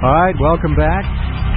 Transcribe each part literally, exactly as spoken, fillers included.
All right, welcome back.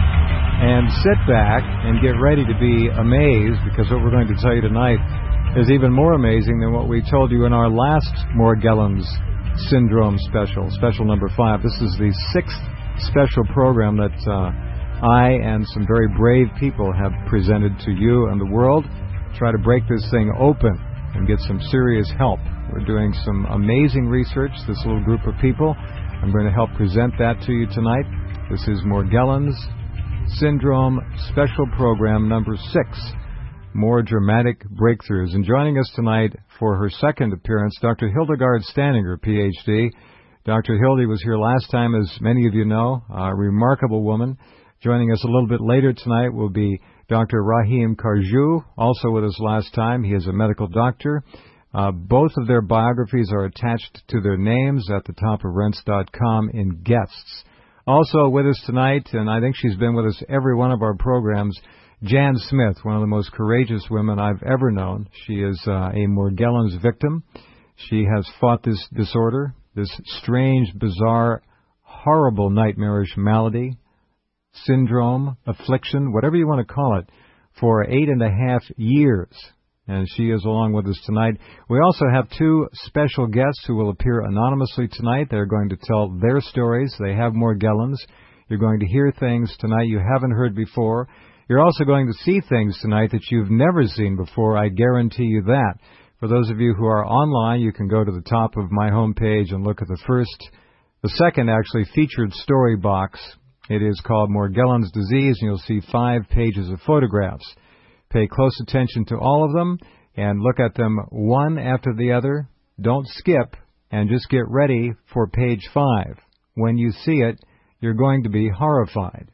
And sit back and get ready to be amazed, because what we're going to tell you tonight is even more amazing than what we told you in our last Morgellons Syndrome special, special number five. This is the sixth special program that uh, I and some very brave people have presented to you and the world. Try to break this thing open and get some serious help. We're doing some amazing research, this little group of people. I'm going to help present that to you tonight. This is Morgellons Syndrome Special Program number six, More Dramatic Breakthroughs. And joining us tonight for her second appearance, Doctor Hildegard Staninger, P H D. Doctor Hildy was here last time, as many of you know, a remarkable woman. Joining us a little bit later tonight will be Doctor Rahim Karju, also with us last time. He is a medical doctor. Uh, both of their biographies are attached to their names at the top of rense dot com in guests. Also with us tonight, and I think she's been with us every one of our programs, Jan Smith, one of the most courageous women I've ever known. She is uh, a Morgellons victim. She has fought this disorder, this strange, bizarre, horrible, nightmarish malady, syndrome, affliction, whatever you want to call it, for eight and a half years. And she is along with us tonight. We also have two special guests who will appear anonymously tonight. They're going to tell their stories. They have Morgellons. You're going to hear things tonight you haven't heard before. You're also going to see things tonight that you've never seen before. I guarantee you that. For those of you who are online, you can go to the top of my homepage and look at the first, the second actually featured story box. It is called Morgellons Disease, and you'll see five pages of photographs. Pay close attention to all of them and look at them one after the other. Don't skip, and just get ready for page five. When you see it, you're going to be horrified.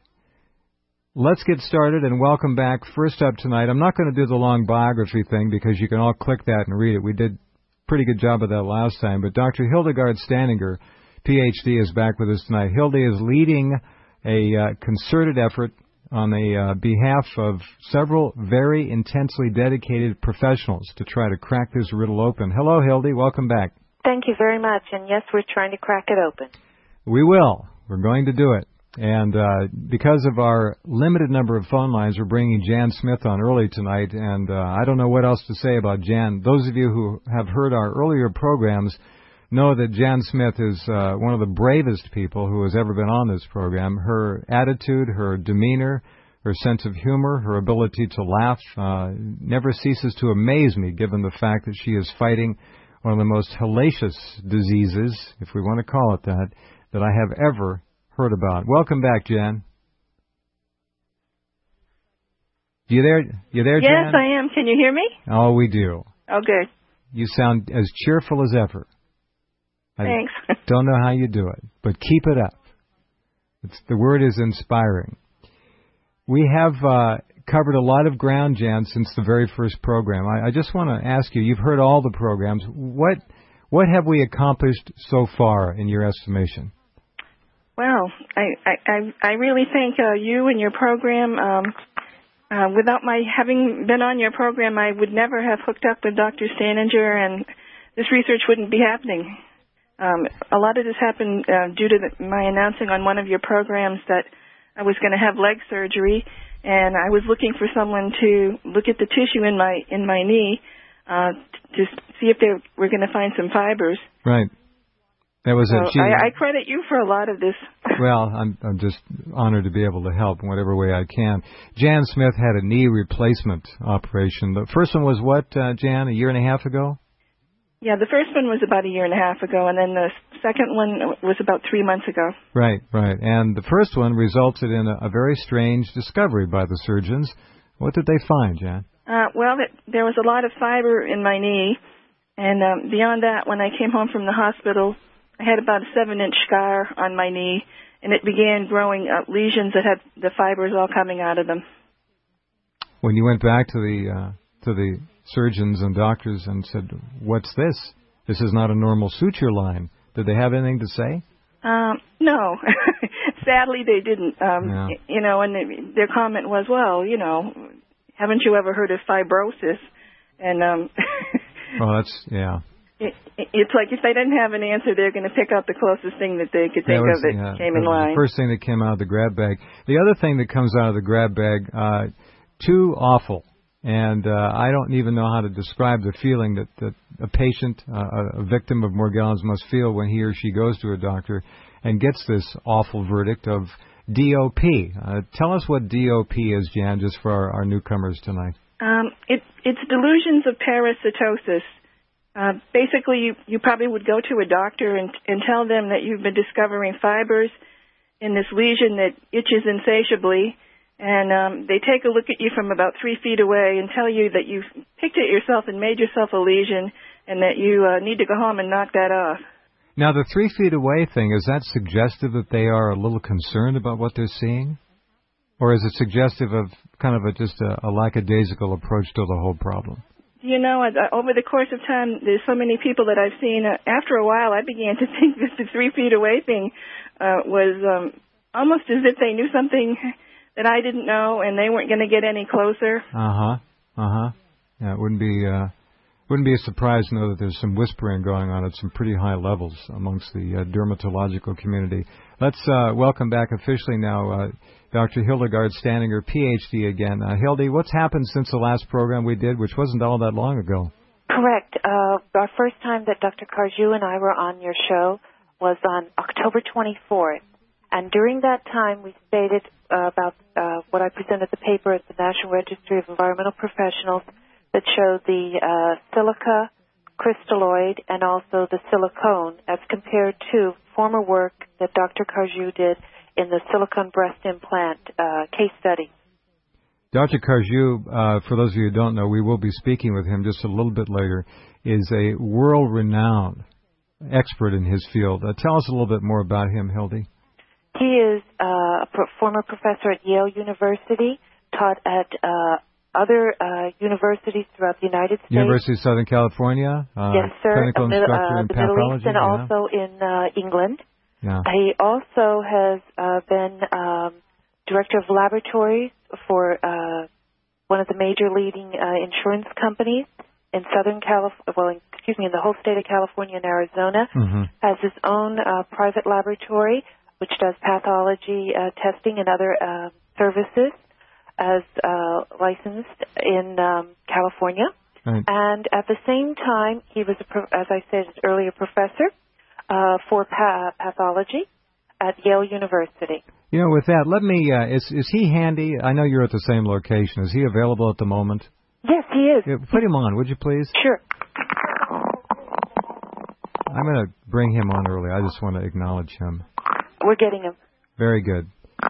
Let's get started and welcome back. First up tonight, I'm not going to do the long biography thing because you can all click that and read it. We did a pretty good job of that last time. But Doctor Hildegard Staninger, P H D, is back with us tonight. Hildy is leading a uh, concerted effort on the uh, behalf of several very intensely dedicated professionals to try to crack this riddle open. Hello, Hildy. Welcome back. Thank you very much. And yes, we're trying to crack it open. We will. We're going to do it. And uh, because of our limited number of phone lines, we're bringing Jan Smith on early tonight. And uh, I don't know what else to say about Jan. Those of you who have heard our earlier programs know that Jan Smith is uh, one of the bravest people who has ever been on this program. Her attitude, her demeanor, her sense of humor, her ability to laugh uh, never ceases to amaze me, given the fact that she is fighting one of the most hellacious diseases, if we want to call it that, that I have ever heard about. Welcome back, Jan. You there? You there, yes, Jan? Yes, I am. Can you hear me? Oh, we do. Oh, good. You sound as cheerful as ever. Thanks. I don't know how you do it, but keep it up. It's, the word is inspiring. We have uh, covered a lot of ground, Jan, since the very first program. I, I just want to ask you, you've heard all the programs. What what have we accomplished so far, in your estimation? Well, I, I, I really thank uh, you and your program. Um, uh, without my having been on your program, I would never have hooked up with Doctor Staninger, and this research wouldn't be happening. Um, a lot of this happened uh, due to the, my announcing on one of your programs that I was going to have leg surgery, and I was looking for someone to look at the tissue in my in my knee uh, to see if they were going to find some fibers. Right. That was so a. She, I, I credit you for a lot of this. Well, I'm I'm just honored to be able to help in whatever way I can. Jan Smith had a knee replacement operation. The first one was what, uh, Jan? A year and a half ago. Yeah, the first one was about a year and a half ago, and then the second one was about three months ago. Right, right. And the first one resulted in a, a very strange discovery by the surgeons. What did they find, Jan? Uh, well, it, there was a lot of fiber in my knee, and um, beyond that, when I came home from the hospital, I had about a seven-inch scar on my knee, and it began growing uh, lesions that had the fibers all coming out of them. When you went back to the uh, to the surgeons and doctors and said, "What's this? This is not a normal suture line." Did they have anything to say? Um, no. Sadly, they didn't. Um, yeah. You know, and they, their comment was, well, you know, haven't you ever heard of fibrosis? And, um, well, that's, yeah. It, it's like if they didn't have an answer, they're going to pick out the closest thing that they could think that was, of that yeah, came that in was line. The first thing that came out of the grab bag. The other thing that comes out of the grab bag, uh, too awful. And uh, I don't even know how to describe the feeling that, that a patient, uh, a victim of Morgellons must feel when he or she goes to a doctor and gets this awful verdict of D O P. Uh, tell us what D O P is, Jan, just for our, our newcomers tonight. Um, it, it's delusions of parasitosis. Uh, basically, you, you probably would go to a doctor and, and tell them that you've been discovering fibers in this lesion that itches insatiably, and um, they take a look at you from about three feet away and tell you that you've picked it yourself and made yourself a lesion and that you uh, need to go home and knock that off. Now, the three feet away thing, is that suggestive that they are a little concerned about what they're seeing? Or is it suggestive of kind of a, just a, a lackadaisical approach to the whole problem? You know, uh, over the course of time, there's so many people that I've seen. Uh, after a while, I began to think that the three feet away thing uh, was um, almost as if they knew something that I didn't know, and they weren't going to get any closer. Uh-huh, uh-huh. Yeah, it wouldn't be, uh, wouldn't be a surprise to know that there's some whispering going on at some pretty high levels amongst the uh, dermatological community. Let's uh, welcome back officially now uh, Doctor Hildegard Staninger, P H D again. Uh, Hildy, what's happened since the last program we did, which wasn't all that long ago? Correct. Uh, our first time that Doctor Carjou and I were on your show was on October twenty-fourth. And during that time, we stated uh, about uh, what I presented the paper at the National Registry of Environmental Professionals that showed the uh, silica crystalloid and also the silicone as compared to former work that Doctor Carjou did in the silicone breast implant uh, case study. Doctor Carjou, uh, for those of you who don't know, we will be speaking with him just a little bit later, is a world-renowned expert in his field. Uh, tell us a little bit more about him, Hildy. He is uh, a pro- former professor at Yale University, taught at uh, other uh, universities throughout the United States. University of Southern California. Uh, yes, sir. Clinical Mid- instructor uh, in the pathology. Middle East and yeah. also in uh, England. Yeah. He also has uh, been um, director of laboratories for uh, one of the major leading uh, insurance companies in Southern California, well, in, excuse me, in the whole state of California and Arizona. Mm-hmm. Has his own uh, private laboratory, which does pathology uh, testing and other uh, services, as uh, licensed in um, California. Right. And at the same time, he was, a pro- as I said earlier, professor uh, for pa- pathology at Yale University. You know, with that, let me, uh, is is he handy? I know you're at the same location. Is he available at the moment? Yes, he is. Yeah, put him on, would you please? Sure. I'm going to bring him on early. I just want to acknowledge him. We're getting him. Very good.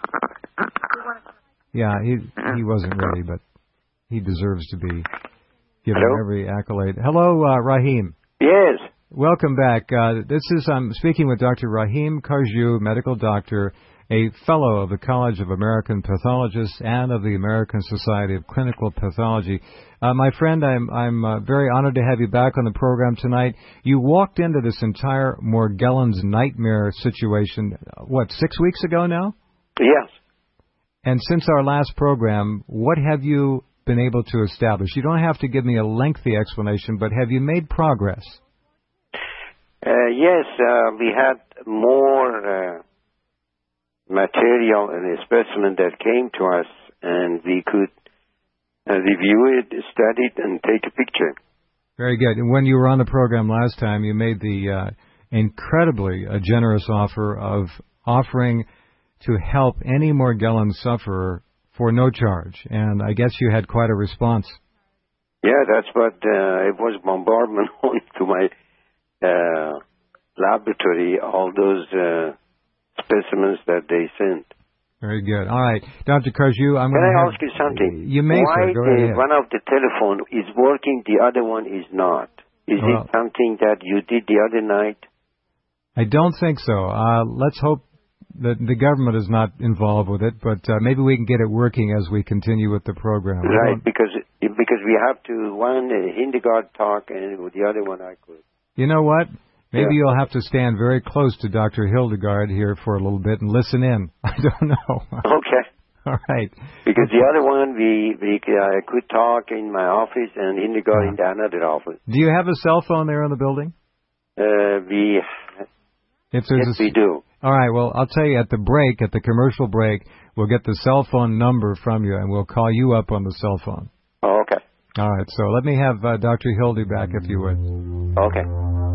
Yeah, he he wasn't ready, but he deserves to be given Hello? every accolade. Hello, uh, Rahim. Yes. Welcome back. Uh, this is I'm speaking with Doctor Rahim Carjou, medical doctor, a fellow of the College of American Pathologists and of the American Society of Clinical Pathology. Uh, my friend, I'm I'm uh, very honored to have you back on the program tonight. You walked into this entire Morgellons nightmare situation, what, six weeks ago now? Yes. And since our last program, what have you been able to establish? You don't have to give me a lengthy explanation, but have you made progress? Uh, yes, uh, we had more uh, material and a specimen that came to us, and we could uh, review it, study it, and take a picture. Very good. And when you were on the program last time, you made the uh, incredibly uh, generous offer of offering to help any Morgellons sufferer for no charge. And I guess you had quite a response. Yeah, that's what uh, it was bombardment on to my uh, laboratory, all those uh, specimens that they sent. Very good. All right. Doctor Carjou, I'm Can going to I have, ask you something? You may, Why sir. Go the, ahead. one of the telephone is working, the other one is not? Is Well, it something that you did the other night? I don't think so. Uh, let's hope that the government is not involved with it, but uh, maybe we can get it working as we continue with the program. We Right, don't- because because we have to, one, uh, Hildegard talk, and with the other one I could. You know what? Maybe Yeah. you'll have to stand very close to Doctor Hildegard here for a little bit and listen in. I don't know. Okay. All right. Because the other one, we, we uh, could talk in my office and Hildegard in the another office. Do you have a cell phone there in the building? uh, we, if there's yes, a, we do. All right, well, I'll tell you at the break, at the commercial break, we'll get the cell phone number from you, and we'll call you up on the cell phone. Oh, okay. All right, so let me have uh, Doctor Hildy back, if you would. Okay.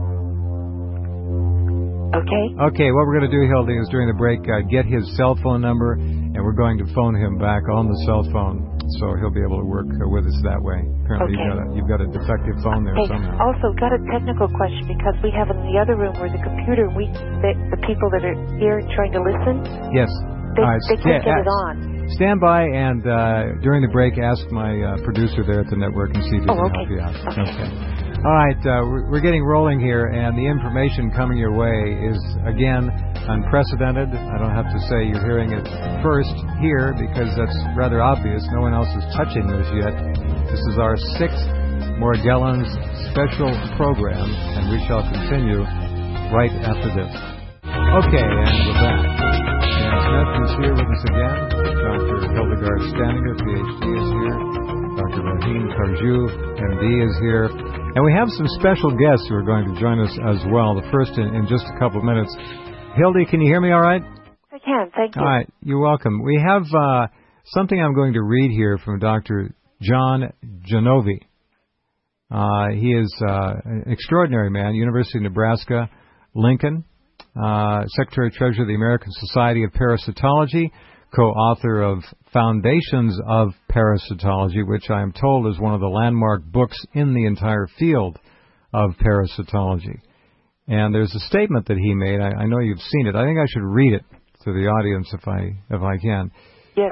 Okay. Okay, what we're going to do, Hildy, is during the break, uh, get his cell phone number, and we're going to phone him back on the cell phone, so he'll be able to work uh, with us that way. Apparently, Okay. you've, got a, you've got a defective phone there Okay. somehow. Also, got a technical question because we have in the other room where the computer, we the, the people that are here trying to listen, Yes. they, All right, they can't sta- get it uh, on. Stand by, and uh, during the break, ask my uh, producer there at the network and see if he Oh, can okay. help you out. Okay. Okay. All right, uh, we're, we're getting rolling here, and the information coming your way is, again, unprecedented. I don't have to say you're hearing it first here because that's rather obvious. No one else is touching this yet. This is our sixth Morgellons special program, and we shall continue right after this. Okay, and we're back. Dan Smith is here with us again. Doctor Hildegard Staninger, P H D, is here. Doctor Rahim Karju, M D, is here. And we have some special guests who are going to join us as well. The first in, in just a couple of minutes. Hildy, can you hear me all right? I can, thank you. All right, you're welcome. We have uh, something I'm going to read here from Doctor John Genovi. Uh, he is uh, an extraordinary man, University of Nebraska, Lincoln, uh, Secretary-Treasurer of the American Society of Parasitology, co-author of Foundations of Parasitology, which I am told is one of the landmark books in the entire field of parasitology. And there's a statement that he made. I, I know you've seen it. I think I should read it to the audience if I if I can. Yes.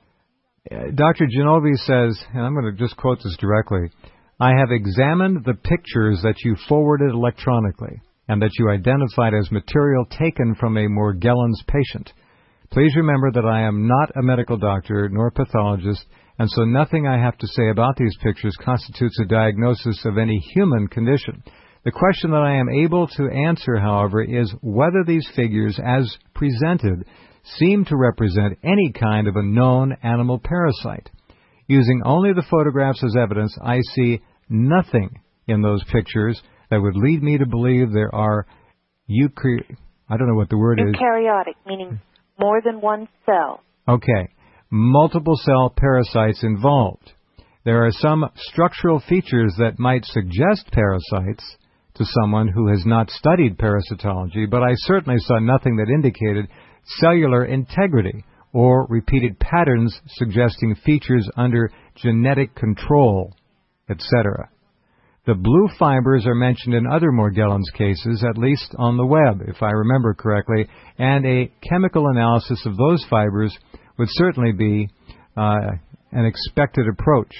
Uh, Doctor Genovi says, and I'm going to just quote this directly, I have examined the pictures that you forwarded electronically and that you identified as material taken from a Morgellons patient. Please remember that I am not a medical doctor nor pathologist, and so nothing I have to say about these pictures constitutes a diagnosis of any human condition. The question that I am able to answer, however, is whether these figures, as presented, seem to represent any kind of a known animal parasite. Using only the photographs as evidence, I see nothing in those pictures that would lead me to believe there are eucry- I don't know what the word is. Eukaryotic, meaning more than one cell. Okay. Multiple cell parasites involved. There are some structural features that might suggest parasites to someone who has not studied parasitology, but I certainly saw nothing that indicated cellular integrity or repeated patterns suggesting features under genetic control, et cetera. The blue fibers are mentioned in other Morgellons cases, at least on the web, if I remember correctly, and a chemical analysis of those fibers would certainly be uh, an expected approach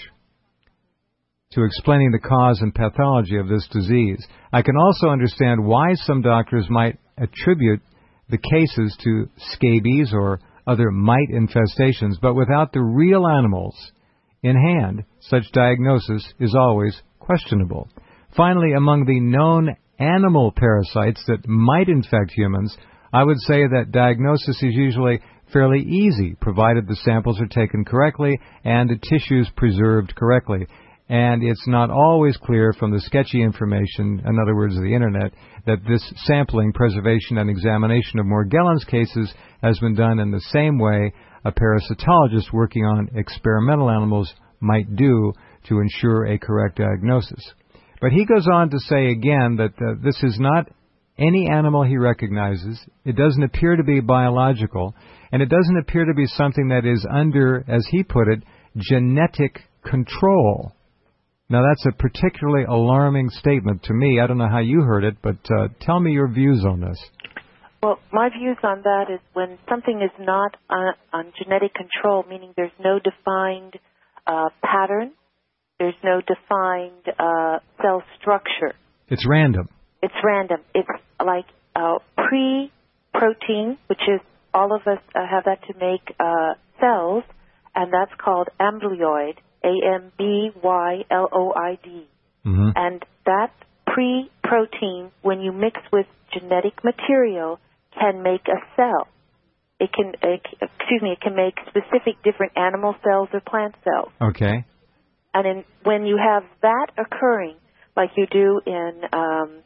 to explaining the cause and pathology of this disease. I can also understand why some doctors might attribute the cases to scabies or other mite infestations, but without the real animals in hand, such diagnosis is always questionable. Finally, among the known animal parasites that might infect humans, I would say that diagnosis is usually fairly easy, provided the samples are taken correctly and the tissues preserved correctly. And it's not always clear from the sketchy information, in other words, the Internet, that this sampling, preservation, and examination of Morgellons cases has been done in the same way a parasitologist working on experimental animals might do to ensure a correct diagnosis. But he goes on to say again that uh, this is not any animal he recognizes. It doesn't appear to be biological, and it doesn't appear to be something that is under, as he put it, genetic control. Now, that's a particularly alarming statement to me. I don't know how you heard it, but uh, tell me your views on this. Well, my views on that is when something is not on, on genetic control, meaning there's no defined uh, pattern, there's no defined uh, cell structure. It's random. It's random. It's like uh, pre-protein, which is all of us uh, have that to make uh, cells, and that's called amblyloid, A M B Y L O I D. Mm-hmm. And that pre-protein, when you mix with genetic material, can make a cell. It can, it, excuse me, it can make specific different animal cells or plant cells. Okay. And in, when you have that occurring, like you do in um,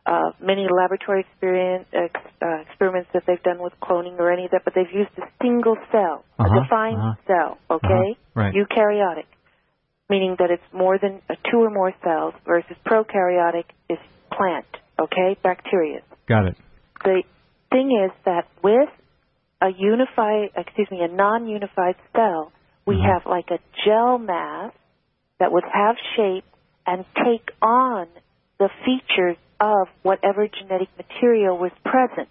uh, many laboratory experience, ex, uh, experiments that they've done with cloning or any of that, but they've used a single cell, uh-huh, a defined uh-huh, cell, okay? Uh-huh, right. Eukaryotic, meaning that it's more than uh, two or more cells, versus prokaryotic is plant, okay? Bacteria. Got it. The thing is that with a unified, excuse me, a non-unified cell, we uh-huh. have like a gel mass that would have shape and take on the features of whatever genetic material was present.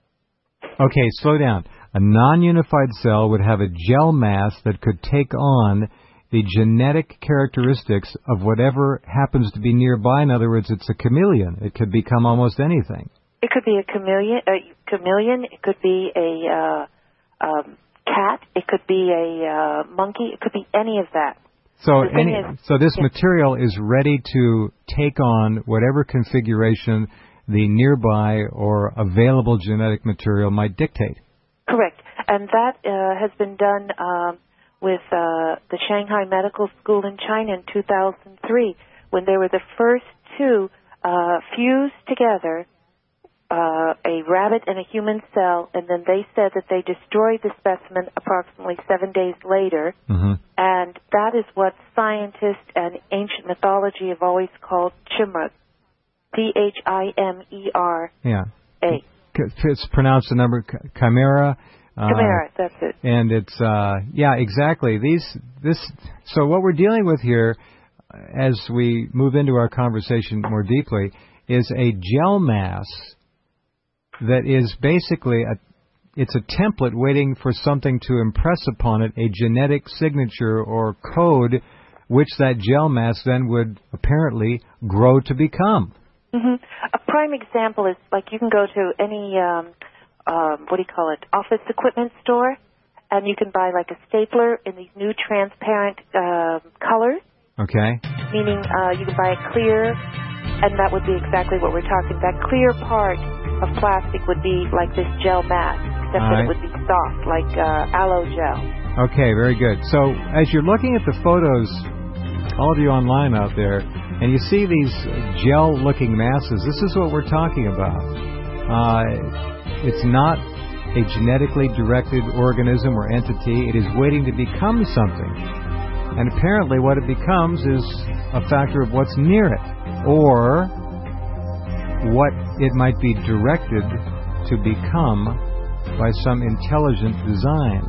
Okay, slow down. A non-unified cell would have a gel mass that could take on the genetic characteristics of whatever happens to be nearby. In other words, it's a chameleon. It could become almost anything. It could be a chameleon. A chameleon. It could be a uh, um, cat. It could be a uh, monkey. It could be any of that. So, The thing any, is- so this yeah. material is ready to take on whatever configuration the nearby or available genetic material might dictate. Correct. And that uh, has been done um, with uh, the Shanghai Medical School in China in two thousand three, when they were the first to uh, fuse together uh, a rabbit and a human cell, and then they said that they destroyed the specimen approximately seven days later, Mm-hmm. and that is what scientists and ancient mythology have always called chimera, C H I M E R A. Yeah. It's pronounced the number ch- chimera. Uh, Chimera, that's it. And it's uh, yeah, exactly. These this. So what we're dealing with here, as we move into our conversation more deeply, is a gel mass that is basically a. It's a template waiting for something to impress upon it, a genetic signature or code, which that gel mass then would apparently grow to become. Mm-hmm. A prime example is like you can go to any, um, um, what do you call it, office equipment store, and you can buy like a stapler in these new transparent uh, colors, Okay. meaning uh, you can buy it clear, and that would be exactly what we're talking. That clear part of plastic would be like this gel mass, except All that right. it would be soft, like uh, aloe gel. Okay, very good. So as you're looking at the photos, all of you online out there, and you see these gel-looking masses, this is what we're talking about. Uh, it's not a genetically directed organism or entity. It is waiting to become something. And apparently what it becomes is a factor of what's near it, or what it might be directed to become by some intelligent design.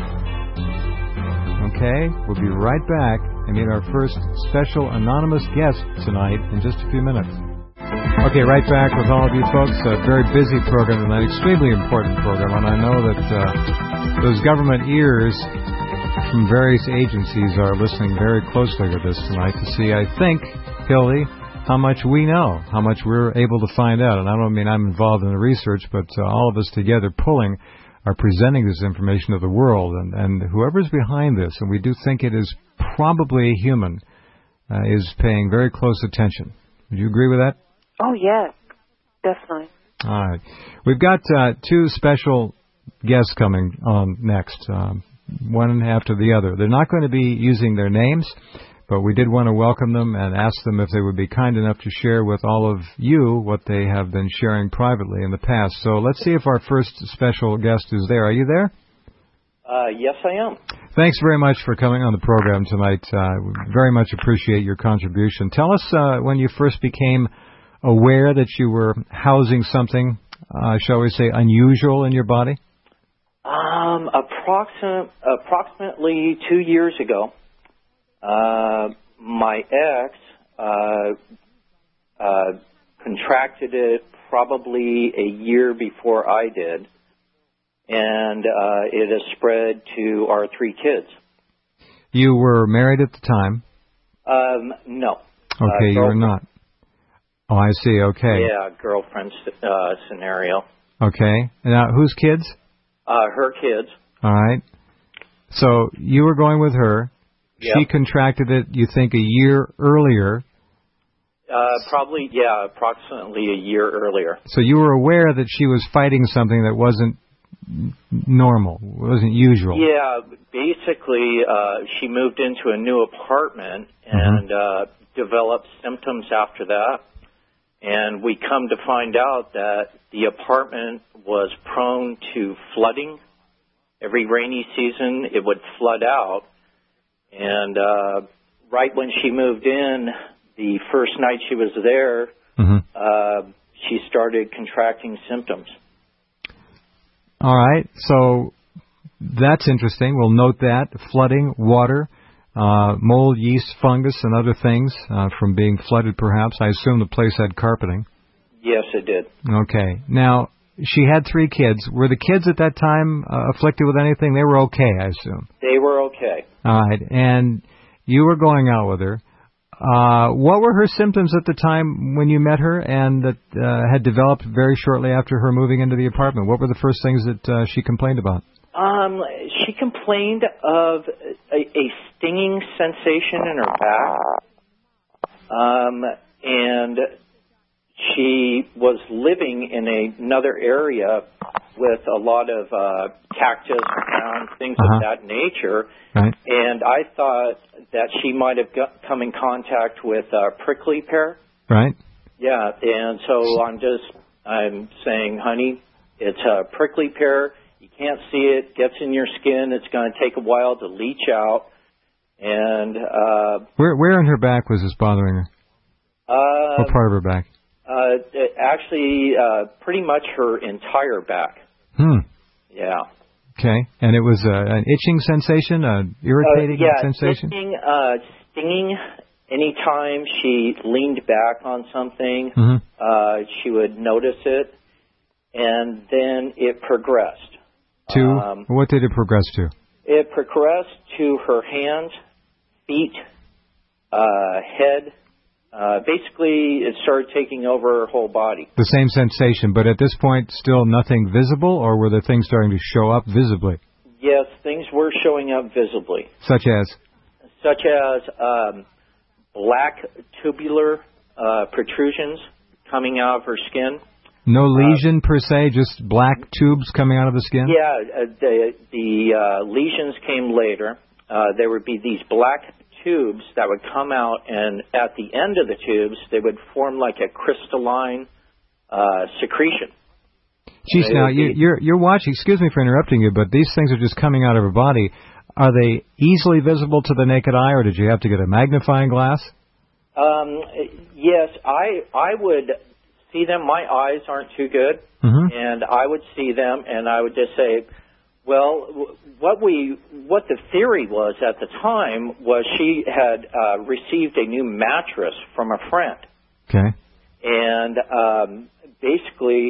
Okay, we'll be right back and meet our first special anonymous guest tonight in just a few minutes. Okay, right back with all of you folks. A very busy program tonight, extremely important program, and I know that uh, those government ears from various agencies are listening very closely to this tonight to see, I think, Hildy, how much we know, how much we're able to find out. And I don't mean I'm involved in the research, but uh, all of us together pulling are presenting this information to the world. And, and whoever's behind this, and we do think it is probably a human, uh, is paying very close attention. Would you agree with that? Oh, yes, definitely. All right. We've got uh, two special guests coming on next, um, one after the other. They're not going to be using their names, but we did want to welcome them and ask them if they would be kind enough to share with all of you what they have been sharing privately in the past. So let's see if our first special guest is there. Are you there? Uh, yes, I am. Thanks very much for coming on the program tonight. Uh, we very much appreciate your contribution. Tell us uh, when you first became aware that you were housing something, uh, shall we say, unusual in your body? Um, approximate, approximately two years ago, uh, my ex uh, uh, contracted it probably a year before I did, and uh, it has spread to our three kids. You were married at the time? Um, no. Okay, uh, you were not. Oh, I see. Okay. Yeah, girlfriend uh, scenario. Okay. Now, whose kids? Uh, her kids. All right. So you were going with her. Yep. She contracted it, you think, a year earlier. Uh, probably, yeah, approximately a year earlier. So you were aware that she was fighting something that wasn't normal, wasn't usual. Yeah, basically, uh, she moved into a new apartment and Mm-hmm. uh, developed symptoms after that. And we come to find out that the apartment was prone to flooding. Every rainy season, it would flood out. And uh, right when she moved in, the first night she was there, mm-hmm. uh, she started contracting symptoms. All right. So that's interesting. We'll note that. Flooding, water, uh, mold, yeast, fungus, and other things uh, from being flooded, perhaps. I assume the place had carpeting. Yes, it did. Okay. Now, she had three kids. Were the kids at that time uh, afflicted with anything? They were okay, I assume. They were okay. All right. And you were going out with her. Uh, what were her symptoms at the time when you met her and that uh, had developed very shortly after her moving into the apartment? What were the first things that uh, she complained about? Um, she complained of a, a stinging sensation in her back. Um, and she was living in a, another area with a lot of uh, cactus around, things uh-huh. of that nature. Right. And I thought that she might have got, come in contact with uh, prickly pear. Right. Yeah, and so I'm just, I'm saying, honey, it's a prickly pear. You can't see it. Gets in your skin. It's going to take a while to leach out. And uh, where, where in her back was this bothering her? Uh, what part of her back? Uh, it actually, uh, pretty much her entire back. Hmm. Yeah. Okay. And it was uh, an itching sensation, an irritating uh, yeah, sensation? Itching, uh, stinging. Anytime she leaned back on something, mm-hmm. uh, she would notice it, and then it progressed. To? Um, what did it progress to? It progressed to her hands, feet, uh, head. Uh, basically, it started taking over her whole body. The same sensation, but at this point, still nothing visible, or were the things starting to show up visibly? Yes, things were showing up visibly. Such as? Such as um, black tubular uh, protrusions coming out of her skin. No lesion uh, per se, just black tubes coming out of the skin? Yeah, uh, the, the uh, lesions came later. Uh, there would be these black tubes that would come out, and at the end of the tubes, they would form like a crystalline uh, secretion. Geez, now, you, you're, you're watching, excuse me for interrupting you, but these things are just coming out of her body. Are they easily visible to the naked eye, or did you have to get a magnifying glass? Um, yes, I I would see them. My eyes aren't too good, mm-hmm. and I would see them, and I would just say, well, what we what the theory was at the time was she had uh, received a new mattress from a friend. Okay. And um, basically,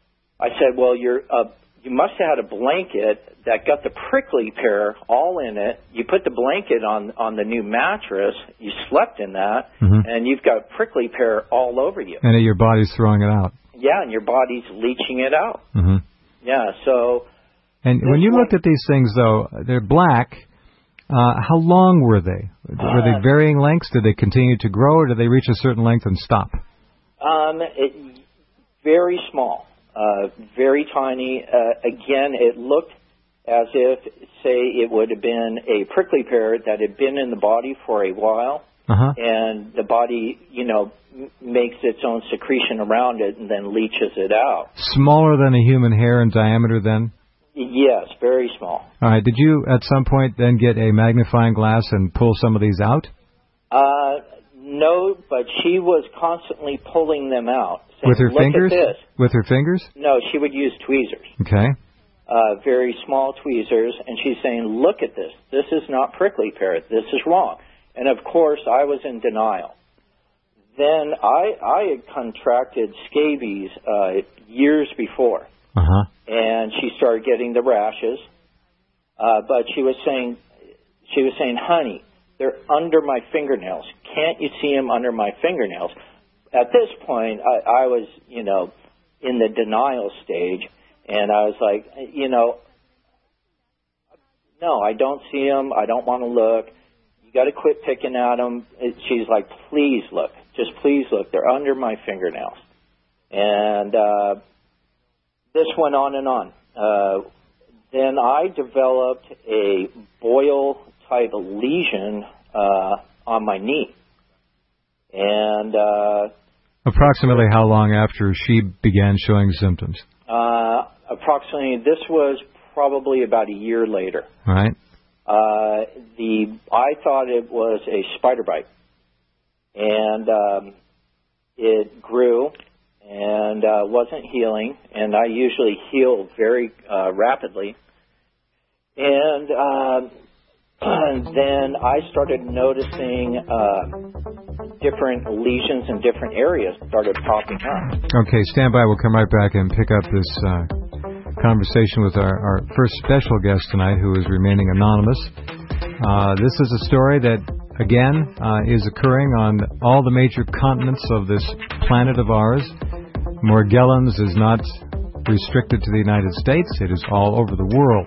I said, well, you're uh, you must have had a blanket that got the prickly pear all in it. You put the blanket on on the new mattress. You slept in that, mm-hmm. and you've got prickly pear all over you. And your body's throwing it out. Yeah, and your body's leaching it out. Mm-hmm. Yeah, so... And when you one, looked at these things, though, they're black. Uh, how long were they? Were they varying lengths? Did they continue to grow, or did they reach a certain length and stop? Um, it, very small, uh, very tiny. Uh, again, it looked as if, say, it would have been a prickly pear that had been in the body for a while, uh-huh. and the body, you know, m- makes its own secretion around it and then leaches it out. Smaller than a human hair in diameter, then? Yes, very small. All right. Did you, at some point, then get a magnifying glass and pull some of these out? Uh, no, but she was constantly pulling them out. Saying, with her look fingers? At this. With her fingers? No, she would use tweezers. Okay. Uh, very small tweezers, and she's saying, look at this. This is not prickly pear. This is wrong. And, of course, I was in denial. Then I, I had contracted scabies uh, years before. Uh-huh. And she started getting the rashes. Uh, but she was saying, she was saying, honey, they're under my fingernails. Can't you see them under my fingernails? At this point, I, I was, you know, in the denial stage, and I was like, you know, no, I don't see them. I don't want to look. You got to quit picking at them. She's like, please look. Just please look. They're under my fingernails. And uh, this went on and on. Uh, then I developed a boil-type lesion uh, on my knee. And... Uh, Approximately how long after she began showing symptoms? Uh, approximately, this was probably about a year later. Right. Uh, the I thought it was a spider bite, and um, it grew and uh, wasn't healing. And I usually heal very uh, rapidly. And uh, then I started noticing uh, different lesions in different areas started popping up. Okay, stand by. We'll come right back and pick up this uh, conversation with our, our first special guest tonight, who is remaining anonymous. Uh, this is a story that, again, uh, is occurring on all the major continents of this planet of ours. Morgellons is not restricted to the United States. It is all over the world.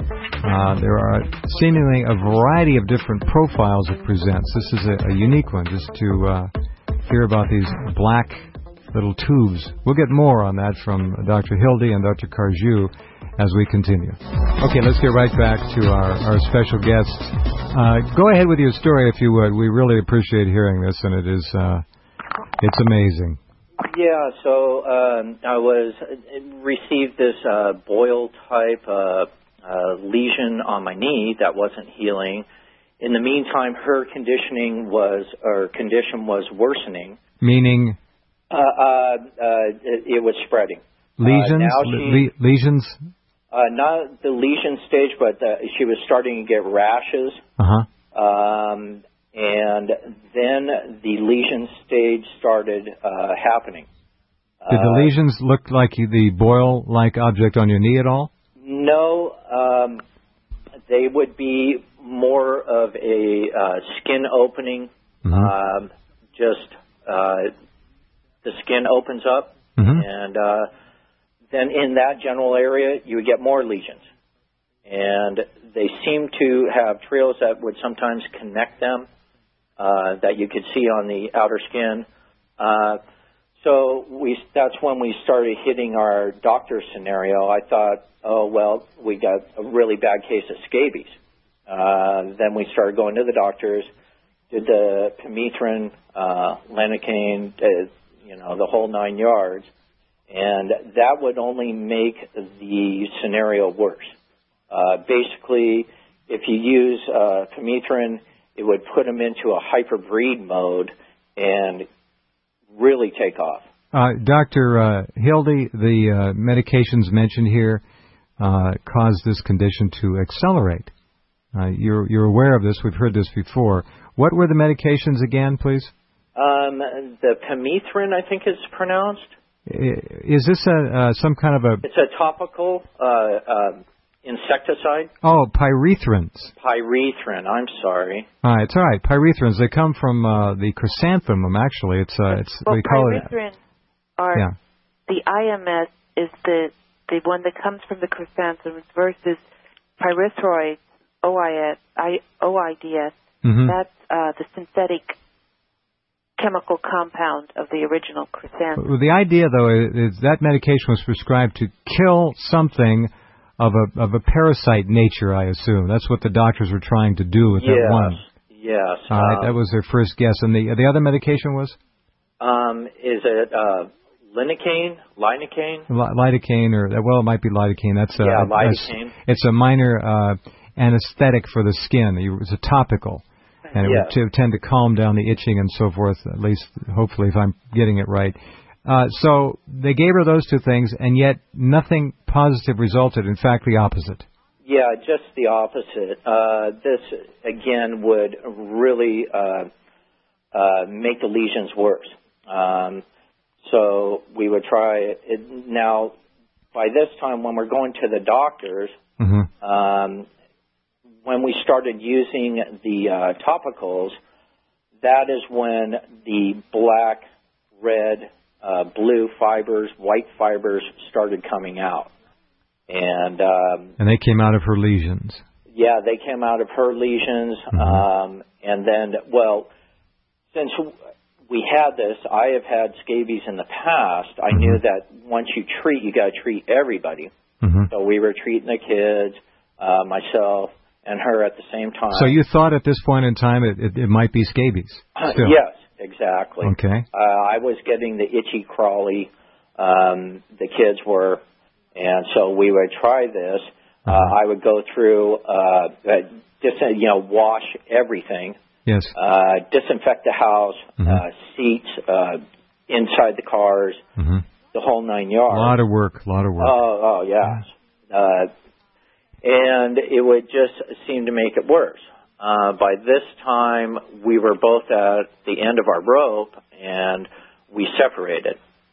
Uh, there are seemingly a variety of different profiles it presents. This is a, a unique one, just to uh, hear about these black little tubes. We'll get more on that from Doctor Hildy and Doctor Carjou as we continue. Okay, let's get right back to our, our special guest. Uh, go ahead with your story if you would. We really appreciate hearing this, and it is uh, it's amazing. Yeah, so um, I was received this uh, boil type uh Uh, lesion on my knee that wasn't healing. In the meantime, her conditioning was, or condition was worsening. Meaning? Uh, uh, uh, it, it was spreading. Lesions? Uh, now she, Le- lesions? Uh, not the lesion stage, but uh, she was starting to get rashes. Uh-huh. Um, and then the lesion stage started uh, happening. Did the uh, lesions look like the boil-like object on your knee at all? No, um, they would be more of a uh, skin opening. Mm-hmm. Um, just uh, the skin opens up, mm-hmm. and uh, then in that general area, you would get more lesions. And they seem to have trails that would sometimes connect them uh, that you could see on the outer skin. Uh, So we that's when we started hitting our doctor scenario. I thought, oh, well, we got a really bad case of scabies. Uh, then we started going to the doctors, did the permethrin, uh, lidocaine, uh, you know, the whole nine yards, and that would only make the scenario worse. Uh, basically, if you use uh, permethrin, it would put them into a hyperbreed mode and really take off. Uh, Doctor Uh, Hildy, the uh, medications mentioned here uh, cause this condition to accelerate. Uh, you're, you're aware of this. We've heard this before. What were the medications again, please? Um, the permethrin, I think is pronounced. Is this a uh, some kind of a... It's a topical uh, uh, insecticide. Oh, pyrethrins. Pyrethrin, I'm sorry. All right, it's all right. Pyrethrins, they come from uh, the chrysanthemum, actually. It's uh, it's well, we call pyrethrins it... are... Yeah. The I M S is the the one that comes from the chrysanthemums versus pyrethroids, O I S, I, O I D S. Mm-hmm. That's uh, the synthetic chemical compound of the original chrysanthemum. Well, the idea, though, is that medication was prescribed to kill something of a of a parasite nature, I assume. That's what the doctors were trying to do with yes. that one. Yes. All right, um, that was their first guess. And the the other medication was? Um, is it uh, lidocaine? Lidocaine? L- lidocaine, or well, it might be lidocaine. That's a, yeah, a, lidocaine. A, it's a minor uh, anesthetic for the skin. It's a topical, and it yes. would t- tend to calm down the itching and so forth. At least, hopefully, if I'm getting it right. Uh, so they gave her those two things, and yet nothing positive resulted. In fact, the opposite. Yeah, just the opposite. Uh, this, again, would really uh, uh, make the lesions worse. Um, so we would try it. Now, by this time, when we're going to the doctors, mm-hmm. um, when we started using the uh, topicals, that is when the black, red, Uh, blue fibers, white fibers started coming out. And um, and they came out of her lesions. Yeah, they came out of her lesions. Mm-hmm. Um, and then, well, since we had this, I have had scabies in the past. I mm-hmm. knew that once you treat, you got to treat everybody. Mm-hmm. So we were treating the kids, uh, myself, and her at the same time. So you thought at this point in time it, it, it might be scabies? Still. Yes. exactly. Okay. Uh, I was getting the itchy crawly, um, the kids were, and so we would try this. Uh, uh-huh. I would go through, uh, just, you know, wash everything. Yes. Uh, disinfect the house, mm-hmm. uh, seats, uh, inside the cars, mm-hmm. the whole nine yards. A lot of work, a lot of work. Oh, oh, yes. Yeah. Uh, and it would just seem to make it worse. Uh, by this time, we were both at the end of our rope, and we separated.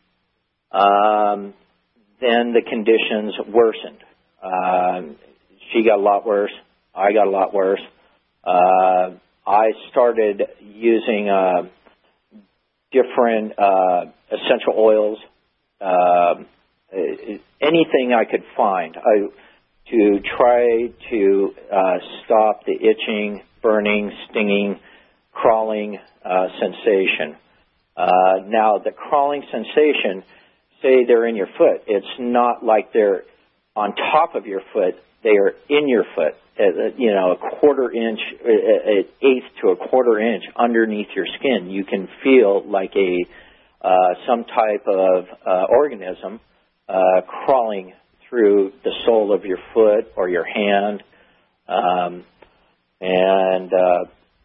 Um, then the conditions worsened. Uh, she got a lot worse. I got a lot worse. Uh, I started using uh, different uh, essential oils, uh, anything I could find I, to try to uh, stop the itching, burning, stinging, crawling uh, sensation. Uh, now, the crawling sensation, say they're in your foot, it's not like they're on top of your foot. They are in your foot, uh, you know, a quarter inch, uh, an eighth to a quarter inch underneath your skin. You can feel like a uh, some type of uh, organism uh, crawling through the sole of your foot or your hand. Um, and uh,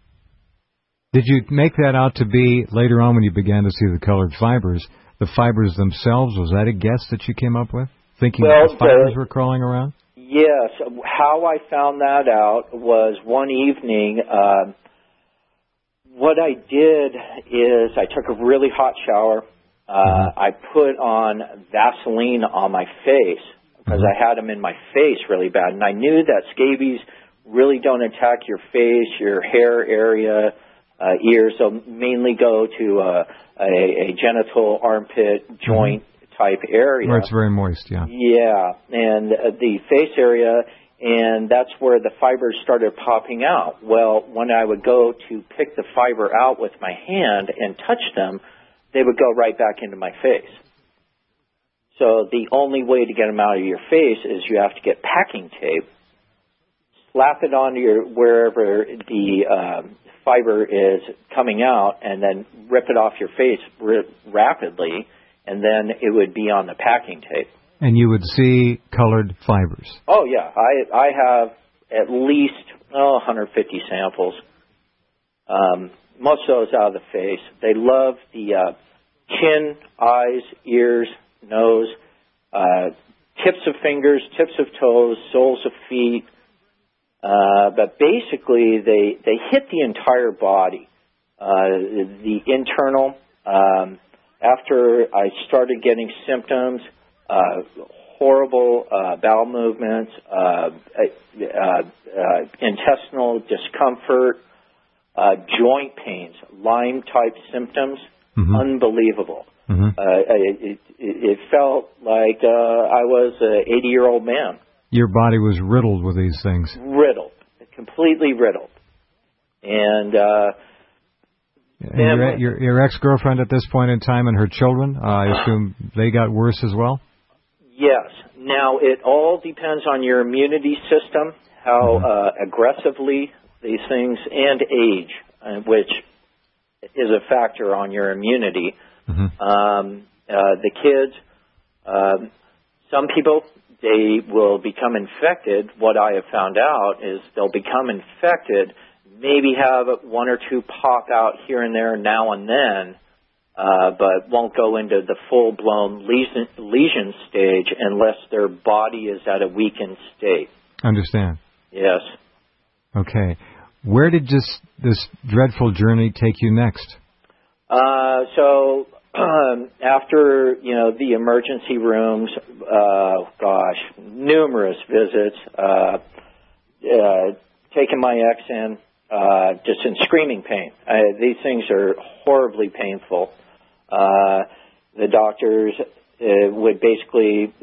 did you make that out to be, later on when you began to see the colored fibers, the fibers themselves? Was that a guess that you came up with, thinking well, that the fibers the, were crawling around? Yes. How I found that out was one evening. Uh, what I did is I took a really hot shower. Uh, mm-hmm. I put on Vaseline on my face because mm-hmm. I had them in my face really bad. And I knew that scabies really don't attack your face, your hair area, uh, ears. So mainly go to uh, a, a genital armpit joint mm-hmm. type area. Where it's very moist, yeah. Yeah, and uh, the face area, and that's where the fibers started popping out. Well, when I would go to pick the fiber out with my hand and touch them, they would go right back into my face. So the only way to get them out of your face is you have to get packing tape, slap it onto your wherever the um, fiber is coming out, and then rip it off your face r- rapidly, and then it would be on the packing tape. And you would see colored fibers. Oh, yeah. I I have at least oh, one hundred fifty samples. Um, most of those out of the face. They love the uh, chin, eyes, ears, nose, uh, tips of fingers, tips of toes, soles of feet. Uh, but basically, they, they hit the entire body. Uh, the internal, um, after I started getting symptoms, uh, horrible uh, bowel movements, uh, uh, uh, intestinal discomfort, uh, joint pains, Lyme-type symptoms, mm-hmm. unbelievable. Mm-hmm. Uh, it, it, it felt like uh, I was an eighty-year-old man. Your body was riddled with these things. Riddled, completely riddled. And uh, and your, your, your ex-girlfriend at this point in time and her children, uh, I assume they got worse as well? Yes. Now, it all depends on your immunity system, how mm-hmm. uh, aggressively these things, and age, uh, which is a factor on your immunity. Mm-hmm. Um, uh, the kids, um, some people, they will become infected. What I have found out is they'll become infected, maybe have one or two pop out here and there now and then, uh, but won't go into the full-blown lesion, lesion stage unless their body is at a weakened state. Understand. Yes. Okay. Where did this this dreadful journey take you next? Uh, so um, after, you know, the emergency rooms, uh, gosh, numerous visits, uh, uh, taking my ex in, uh, just in screaming pain. I, these things are horribly painful. Uh, the doctors uh, would basically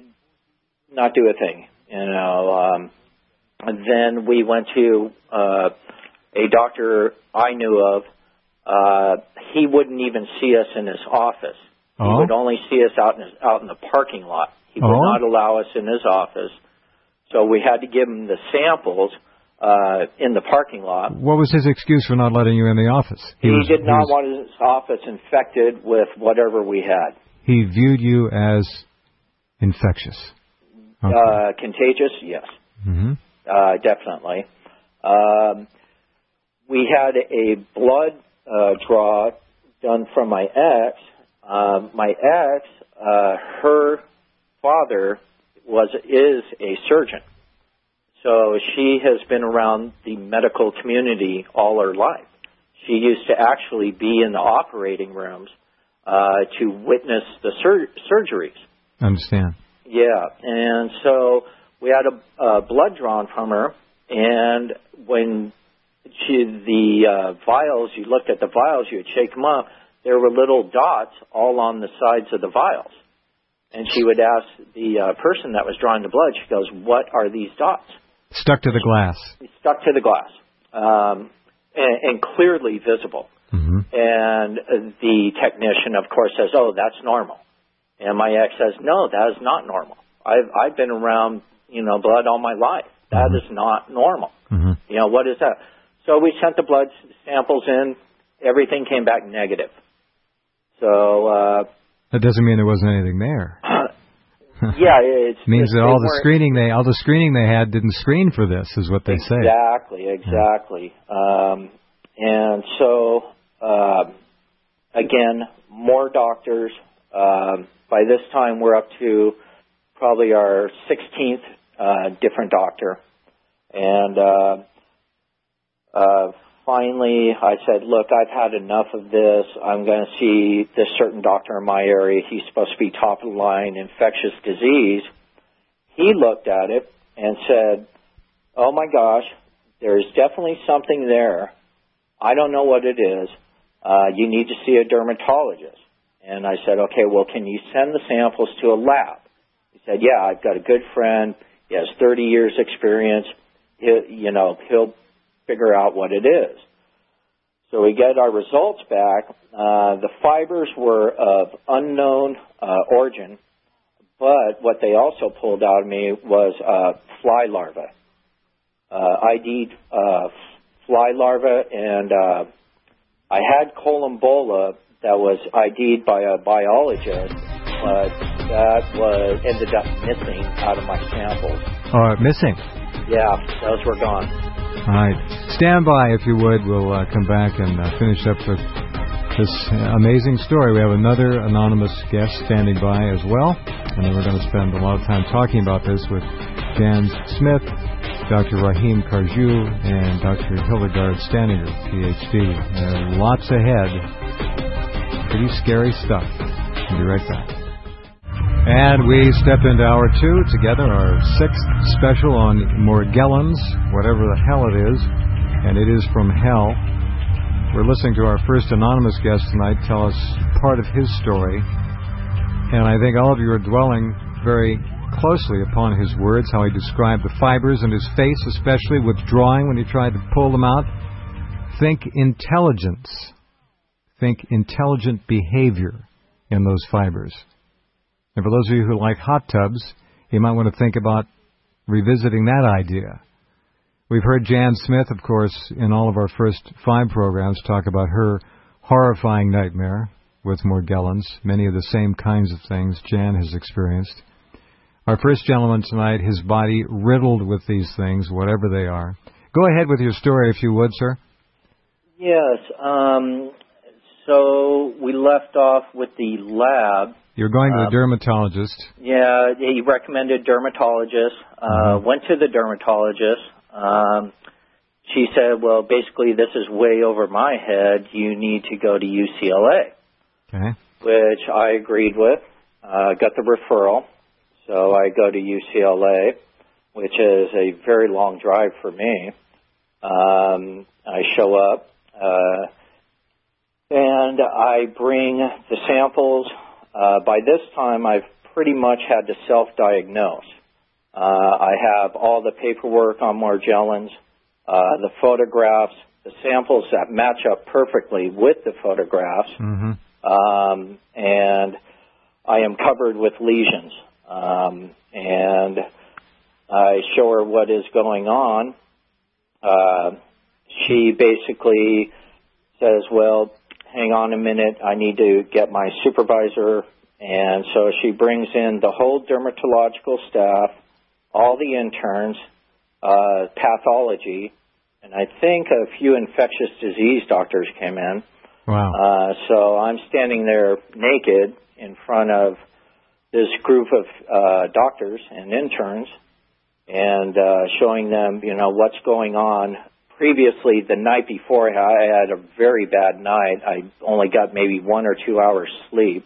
not do a thing, you know. Um, and then we went to uh, a doctor I knew of. Uh, he wouldn't even see us in his office. He oh. would only see us out in his, out in the parking lot. He would oh. not allow us in his office. So we had to give him the samples uh, in the parking lot. What was his excuse for not letting you in the office? He, he was, did not he was, want his office infected with whatever we had. He viewed you as infectious. Okay. Uh, contagious, yes. Mm-hmm. Uh, definitely. Um, we had a blood uh, draw done from my ex. Uh, my ex, uh, her father was is a surgeon. So she has been around the medical community all her life. She used to actually be in the operating rooms uh, to witness the sur- surgeries. Understand. Yeah, and so we had a, a blood drawn from her, and when she, the uh, vials, you looked at the vials, you would shake them up, there were little dots all on the sides of the vials. And she would ask the uh, person that was drawing the blood, she goes, what are these dots? Stuck to the glass. Stuck to the glass, um, and, and clearly visible. Mm-hmm. And uh, the technician, of course, says, oh, that's normal. And my ex says, no, that is not normal. I've, I've been around, you know, blood all my life. That mm-hmm. is not normal. Mm-hmm. You know, what is that? So we sent the blood samples in. Everything came back negative. So uh, that doesn't mean there wasn't anything there. yeah, it's, means it's, that all the screening they all the screening they had didn't screen for this, is what they exactly, say. Exactly, exactly. Yeah. Um, and so uh, again, more doctors. Um, by this time, we're up to probably our sixteenth uh, different doctor, and uh, uh, finally, I said, look, I've had enough of this. I'm going to see this certain doctor in my area. He's supposed to be top of the line, infectious disease. He looked at it and said, oh, my gosh, there's definitely something there. I don't know what it is. Uh, you need to see a dermatologist. And I said, okay, well, can you send the samples to a lab? He said, yeah, I've got a good friend. He has thirty years experience. He, you know, he'll figure out what it is. So we get our results back. Uh, the fibers were of unknown uh, origin, but what they also pulled out of me was uh, fly larvae, uh, I D'd uh, fly larvae, and uh, I had columbola that was I D'd by a biologist, but that was ended up missing out of my samples. Oh, missing? Yeah, those were gone. All right. Stand by, if you would. We'll uh, come back and uh, finish up with this amazing story. We have another anonymous guest standing by as well, and then we're going to spend a lot of time talking about this with Jan Smith, Doctor Rahim Karju, and Doctor Hildegard Staninger, P H D. Uh, lots ahead. Pretty scary stuff. We'll be right back. And we step into hour two together, our sixth special on Morgellons, whatever the hell it is, and it is from hell. We're listening to our first anonymous guest tonight tell us part of his story, and I think all of you are dwelling very closely upon his words, how he described the fibers in his face, especially withdrawing when he tried to pull them out. Think intelligence. Think intelligent behavior in those fibers. And for those of you who like hot tubs, you might want to think about revisiting that idea. We've heard Jan Smith, of course, in all of our first five programs, talk about her horrifying nightmare with Morgellons, many of the same kinds of things Jan has experienced. Our first gentleman tonight, his body riddled with these things, whatever they are. Go ahead with your story, if you would, sir. Yes. Um, so we left off with the lab. You're going to the um, dermatologist. Yeah, he recommended dermatologist. Uh, mm-hmm. Went to the dermatologist. Um, she said, well, basically, this is way over my head. You need to go to U C L A. Okay. Which I agreed with. Uh, got the referral. So I go to U C L A, which is a very long drive for me. Um, I show up, uh, and I bring the samples. Uh, by this time, I've pretty much had to self-diagnose. Uh, I have all the paperwork on Morgellons, uh, the photographs, the samples that match up perfectly with the photographs, mm-hmm. um, and I am covered with lesions. Um, and I show her what is going on, uh, she basically says, well, hang on a minute, I need to get my supervisor. And so she brings in the whole dermatological staff, all the interns, uh, pathology, and I think a few infectious disease doctors came in. Wow. Uh, so I'm standing there naked in front of this group of uh, doctors and interns and uh, showing them, you know, what's going on. Previously, the night before, I had a very bad night. I only got maybe one or two hours sleep.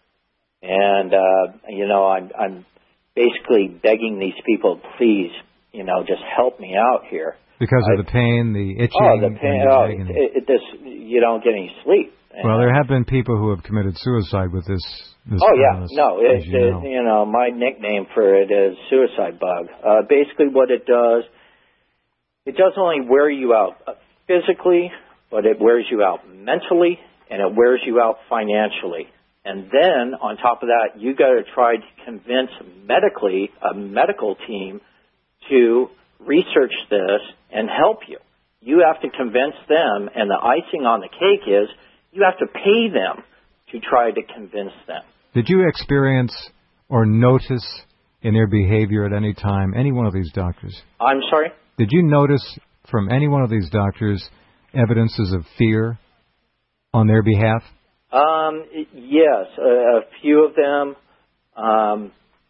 And, uh, you know, I'm, I'm basically begging these people, please, you know, just help me out here. Because of I, the pain, the itching. Oh, the pain. And the oh, agony. it, it, this, you don't get any sleep. Well, there have been people who have committed suicide with this. this oh, yeah. illness, No, it, you, it, know. you know, my nickname for it is suicide bug. Uh, basically what it does, it doesn't only wear you out physically, but it wears you out mentally, and it wears you out financially. And then, on top of that, you got to try to convince medically, a medical team, to research this and help you. You have to convince them, and the icing on the cake is you have to pay them to try to convince them. Did you experience or notice in their behavior at any time, any one of these doctors? I'm sorry? Did you notice from any one of these doctors evidences of fear on their behalf? Um, yes, a, a few of them. Um,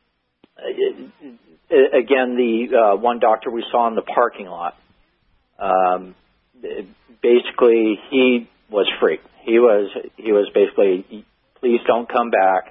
it, it, again, the uh, one doctor we saw in the parking lot, um, basically he was free. He was he was basically, please don't come back.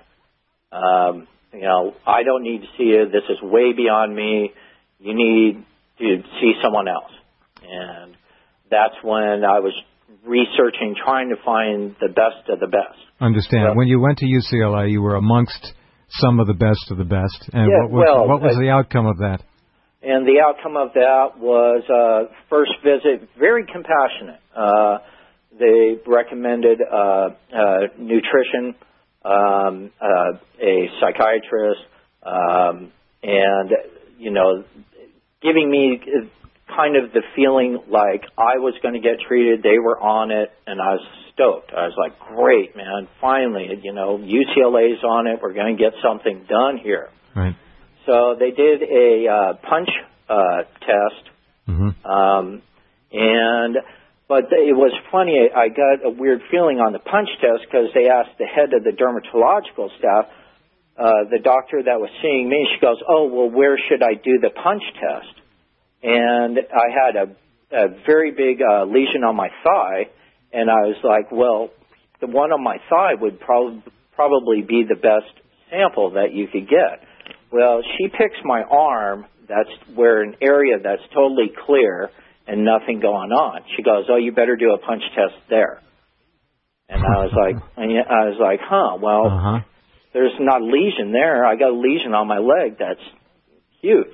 Um, you know, I don't need to see you. This is way beyond me. You need to see someone else. And that's when I was researching, trying to find the best of the best. Understand. So, when you went to U C L A, you were amongst some of the best of the best. And yeah, what was, well, what was uh, the outcome of that? And the outcome of that was uh, first visit, very compassionate. Uh, they recommended uh, uh, nutrition, um, uh, a psychiatrist, um, and, you know, giving me kind of the feeling like I was going to get treated. They were on it, and I was stoked. I was like, great, man, finally, you know, U C L A's on it. We're going to get something done here. Right. So they did a uh, punch uh, test, mm-hmm. um, and but it was funny. I got a weird feeling on the punch test because they asked the head of the dermatological staff, uh, the doctor that was seeing me. She goes, "Oh, well, where should I do the punch test?" And I had a, a very big uh, lesion on my thigh, and I was like, "Well, the one on my thigh would prob- probably be the best sample that you could get." Well, she picks my arm. That's where an area that's totally clear and nothing going on. She goes, "Oh, you better do a punch test there." And I was like, I was like, huh, well, uh-huh. there's not a lesion there. I got a lesion on my leg that's huge.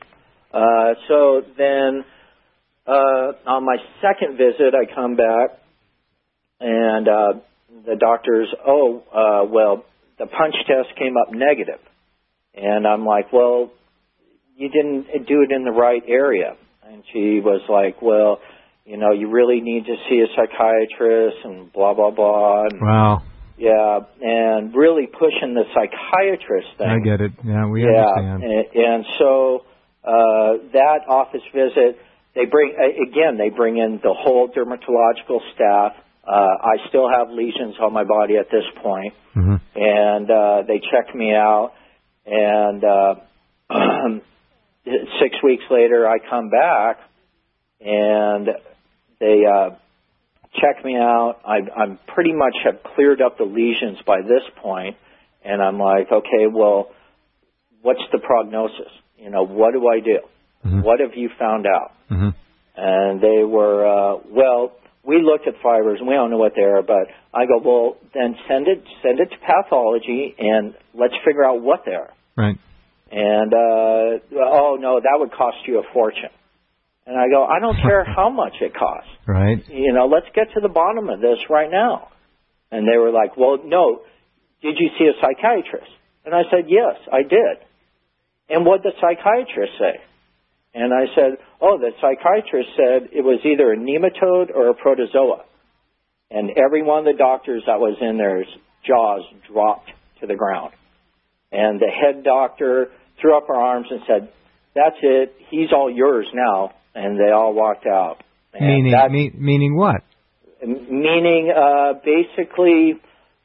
Uh, so then uh, on my second visit, I come back, and uh, the doctor's, oh, uh, well, the punch test came up negative. And I'm like, well, you didn't do it in the right area. And she was like, well, you know, you really need to see a psychiatrist and blah, blah, blah. And, wow. Yeah, and really pushing the psychiatrist thing. I get it. Yeah, we yeah, understand. And, and so uh, that office visit, they bring, again, they bring in the whole dermatological staff. Uh, I still have lesions on my body at this point. Mm-hmm. And uh, they check me out. And uh, six weeks later, I come back, and they uh, check me out. I, I'm pretty much have cleared up the lesions by this point, and I'm like, okay, well, what's the prognosis? You know, what do I do? Mm-hmm. What have you found out? Mm-hmm. And they were, uh, well, we looked at fibers, and we don't know what they are, but I go, well, then send it, send it to pathology, and let's figure out what they are. Right. And, uh, oh, no, that would cost you a fortune. And I go, I don't care how much it costs. Right. You know, let's get to the bottom of this right now. And they were like, well, no, did you see a psychiatrist? And I said, yes, I did. And what did the psychiatrist say? And I said, oh, the psychiatrist said it was either a nematode or a protozoa. And every one of the doctors that was in there's jaws dropped to the ground. And the head doctor threw up her arms and said, that's it, he's all yours now. And they all walked out. And meaning, that, me, meaning what? Meaning, uh, basically,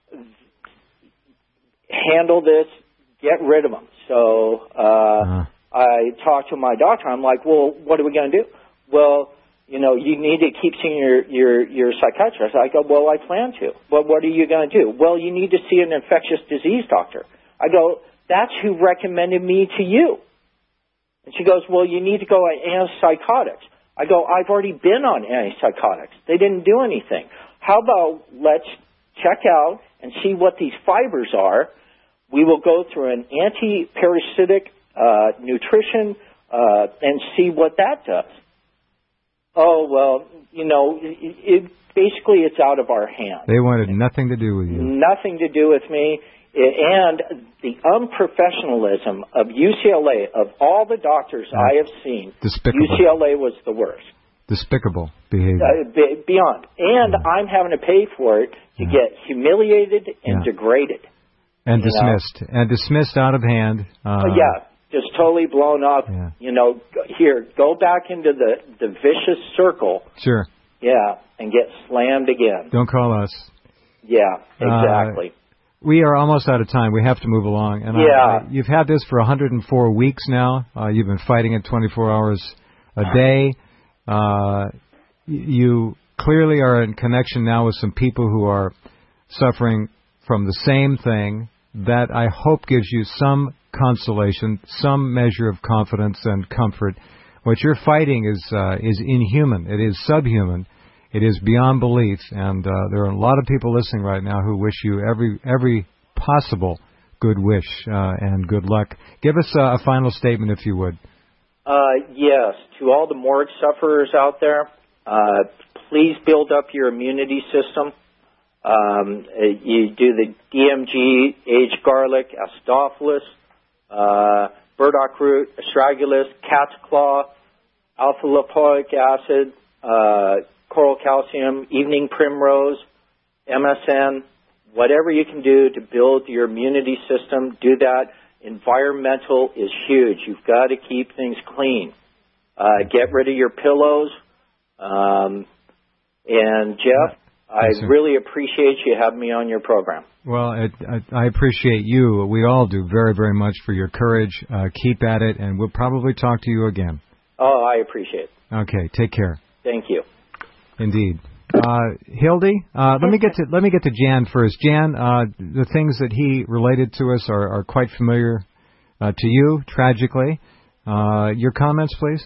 handle this, get rid of them. So uh, uh-huh. I talked to my doctor. I'm like, well, what are we going to do? Well, you know, you need to keep seeing your, your, your psychiatrist. I go, well, I plan to. Well, what are you going to do? Well, you need to see an infectious disease doctor. I go, that's who recommended me to you. And she goes, well, you need to go on antipsychotics. I go, I've already been on antipsychotics. They didn't do anything. How about let's check out and see what these fibers are. We will go through an anti-parasitic uh, nutrition uh, and see what that does. Oh, well, you know, it, it, basically it's out of our hands. They wanted nothing to do with you. Nothing to do with me. And the unprofessionalism of U C L A, of all the doctors uh, I have seen, despicable. U C L A was the worst. Despicable behavior. Uh, be, beyond. And yeah. I'm having to pay for it to yeah. get humiliated and yeah. degraded. And dismissed. Know? And dismissed out of hand. Uh, uh, yeah, just totally blown up. Yeah. You know, here, go back into the, the vicious circle. Sure. Yeah, and get slammed again. Don't call us. Yeah, exactly. Uh, We are almost out of time. We have to move along. And yeah. I, I, you've had this for one hundred four weeks now. Uh, you've been fighting it twenty-four hours a day. Uh, you clearly are in connection now with some people who are suffering from the same thing. That I hope gives you some consolation, some measure of confidence and comfort. What you're fighting is uh, is inhuman. It is subhuman. It is beyond belief, and uh, there are a lot of people listening right now who wish you every every possible good wish uh, and good luck. Give us a, a final statement, if you would. Uh, yes, to all the morgue sufferers out there, uh, please build up your immunity system. Um, you do the D M G, aged garlic, acidophilus, uh, burdock root, astragalus, cat's claw, alpha-lipoic acid, uh, coral calcium, evening primrose, M S N, whatever you can do to build your immunity system, do that. Environmental is huge. You've got to keep things clean. Uh, get rid of your pillows. Um, and, Jeff, I yes, really appreciate you having me on your program. Well, it, I, I appreciate you. We all do very, very much for your courage. Uh, keep at it, and we'll probably talk to you again. Oh, I appreciate it. Okay, take care. Thank you. Indeed. Uh, Hildy, uh, let me get to let me get to Jan first. Jan, uh, the things that he related to us are, are quite familiar uh, to you, tragically. Uh, your comments, please.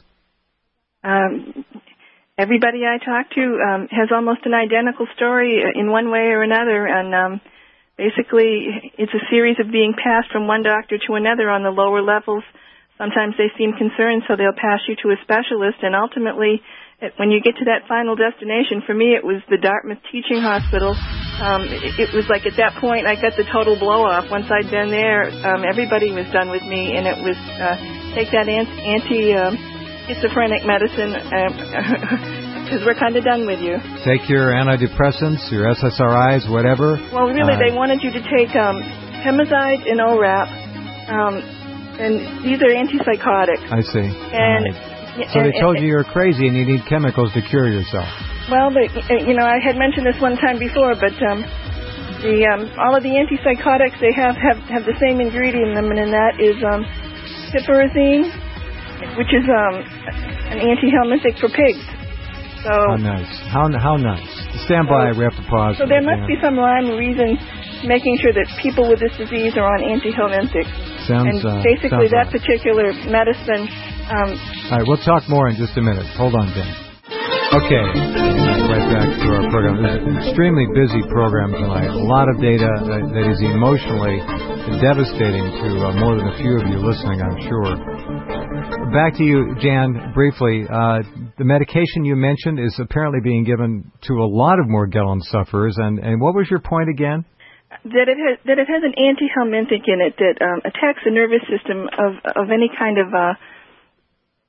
Um, everybody I talk to um, has almost an identical story in one way or another, and um, basically it's a series of being passed from one doctor to another on the lower levels. Sometimes they seem concerned, so they'll pass you to a specialist, and ultimately, when you get to that final destination, for me it was the Dartmouth Teaching Hospital. Um, it, it was like at that point I got the total blow-off. Once I'd been there, um, everybody was done with me, and it was uh, take that anti-schizophrenic um, medicine because uh, we're kind of done with you. Take your antidepressants, your S S R Is, whatever. Well, really, uh, they wanted you to take um, Pemazide and O R A P, um, and these are antipsychotics. I see. And... Right. So they told you you're crazy and you need chemicals to cure yourself. Well, but, you know, I had mentioned this one time before, but um, the um, all of the antipsychotics, they have, have, have the same ingredient in them, and that is um, piperazine, which is um, an antihelminthic for pigs. So how nice. How how nice. Stand by. So, we have to pause. So there must be some rhyme or reason making sure that people with this disease are on antihelminthics. Sounds, and uh, basically sounds that right. particular medicine... Um, All right, we'll talk more in just a minute. Hold on, Dan. Okay, right back to our program. This is an extremely busy program tonight. A lot of data that, that is emotionally devastating to uh, more than a few of you listening, I'm sure. Back to you, Jan, briefly. Uh, the medication you mentioned is apparently being given to a lot of Morgellons sufferers, and, and what was your point again? That it has that it has an antihelminthic in it that um, attacks the nervous system of of any kind of uh,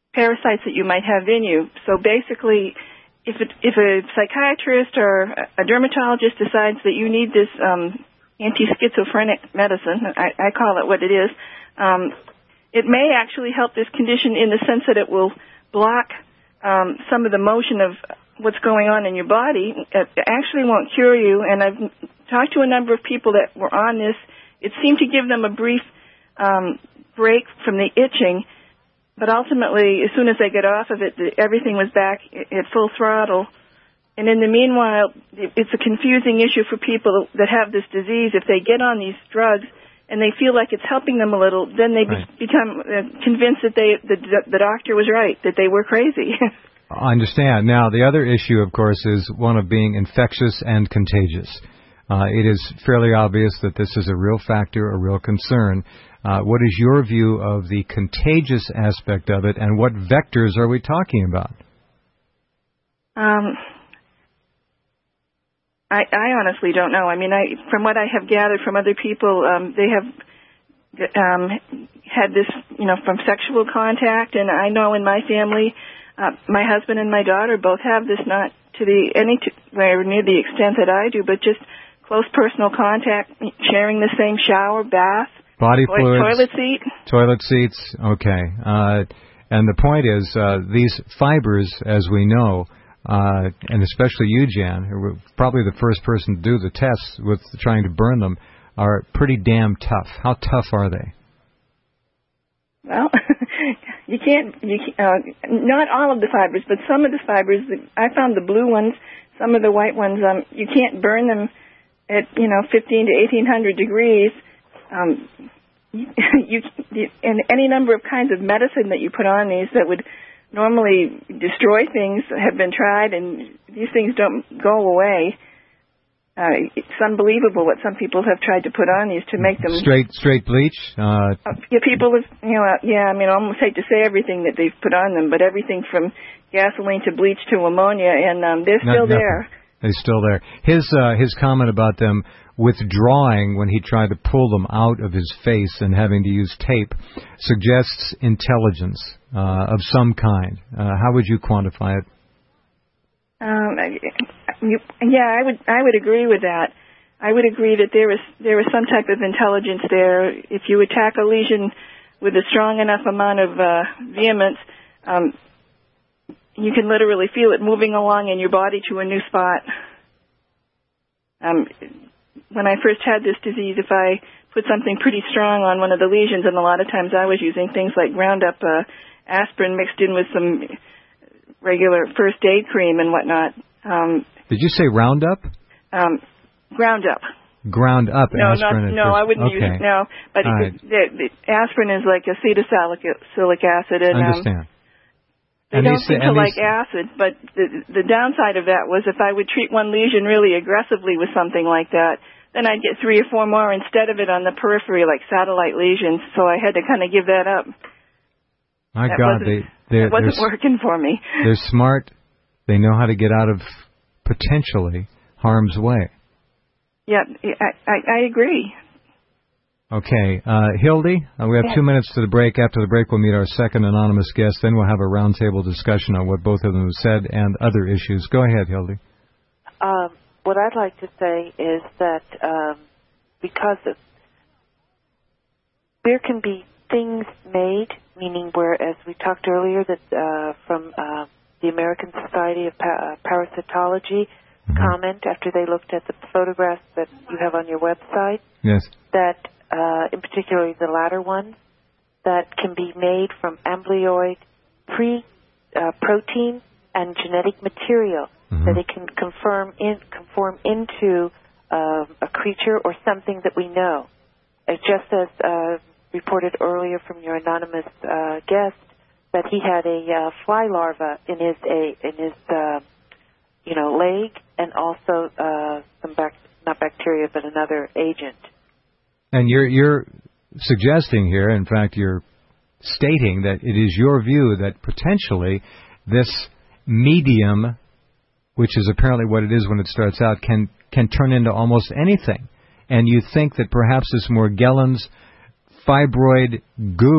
parasites that you might have in you. So basically, if it, if a psychiatrist or a dermatologist decides that you need this um, anti-schizophrenic medicine, I, I call it what it is, um, it may actually help this condition in the sense that it will block um, some of the motion of what's going on in your body. It actually won't cure you, and I've talked to a number of people that were on this. It seemed to give them a brief um, break from the itching, but ultimately, as soon as they get off of it, the, everything was back at full throttle. And in the meanwhile, it's a confusing issue for people that have this disease. If they get on these drugs and they feel like it's helping them a little, then they right. be- become uh, convinced that they the, the doctor was right, that they were crazy. I understand. Now, the other issue, of course, is one of being infectious and contagious. Uh, it is fairly obvious that this is a real factor, a real concern. Uh, what is your view of the contagious aspect of it, and what vectors are we talking about? Um, I, I honestly don't know. I mean, I, from what I have gathered from other people, um, they have um, had this, you know, from sexual contact, and I know in my family, uh, my husband and my daughter both have this, not to the any to, where near the extent that I do, but just close personal contact, sharing the same shower, bath, body to- fluids, toilet seat. Toilet seats, okay. Uh, and the point is, uh, these fibers, as we know, uh, and especially you, Jan, who were probably the first person to do the tests with trying to burn them, are pretty damn tough. How tough are they? Well, you can't, you can't, uh, not all of the fibers, but some of the fibers, I found the blue ones, some of the white ones, um, you can't burn them at, you know, fifteen to eighteen hundred degrees. Um, you, you, and any number of kinds of medicine that you put on these that would normally destroy things have been tried, and these things don't go away. Uh, it's unbelievable what some people have tried to put on these to make them straight straight bleach. Uh, uh, yeah, people have, you know, uh, yeah. I mean, I almost hate to say everything that they've put on them, but everything from gasoline to bleach to ammonia, and um, they're still nothing. there. They're still there. His uh, his comment about them withdrawing when he tried to pull them out of his face and having to use tape suggests intelligence uh, of some kind. Uh, how would you quantify it? Um, you, yeah, I would I would agree with that. I would agree that there is there is some type of intelligence there. If you attack a lesion with a strong enough amount of uh, vehemence, um, you can literally feel it moving along in your body to a new spot. Um, when I first had this disease, if I put something pretty strong on one of the lesions, and a lot of times I was using things like ground up uh, aspirin mixed in with some regular first aid cream and whatnot. Um, Did you say Roundup? Um, ground up. Ground up no, aspirin. Not, no, I wouldn't okay. use it. No, but it, right. the, the aspirin is like acetylsalicylic acid, and understand. Um, they and don't these, seem to these, like acid. But the the downside of that was if I would treat one lesion really aggressively with something like that, then I'd get three or four more instead of it on the periphery, like satellite lesions. So I had to kind of give that up. My that God, they it wasn't working for me. They're smart. They know how to get out of potentially harm's way. Yeah, I, I, I agree. Okay, uh, Hildy, uh, we have yes. two minutes to the break. After the break, we'll meet our second anonymous guest. Then we'll have a roundtable discussion on what both of them have said and other issues. Go ahead, Hildy. Um, what I'd like to say is that um, because of, there can be things made, meaning where, as we talked earlier, that uh, from uh, the American Society of pa- uh, Parasitology mm-hmm. comment after they looked at the photographs that you have on your website. Yes. That, uh, in particular, the latter one, that can be made from amblyoid pre-protein uh, and genetic material, mm-hmm. that it can confirm in, conform into uh, a creature or something that we know. It's just as uh, reported earlier from your anonymous uh, guest, that he had a uh, fly larva in his a in his uh, you know leg, and also uh, some bac- not bacteria but another agent. And you're you're suggesting here, in fact, you're stating that it is your view that potentially this medium, which is apparently what it is when it starts out, can can turn into almost anything. And you think that perhaps this Morgellons fibroid goo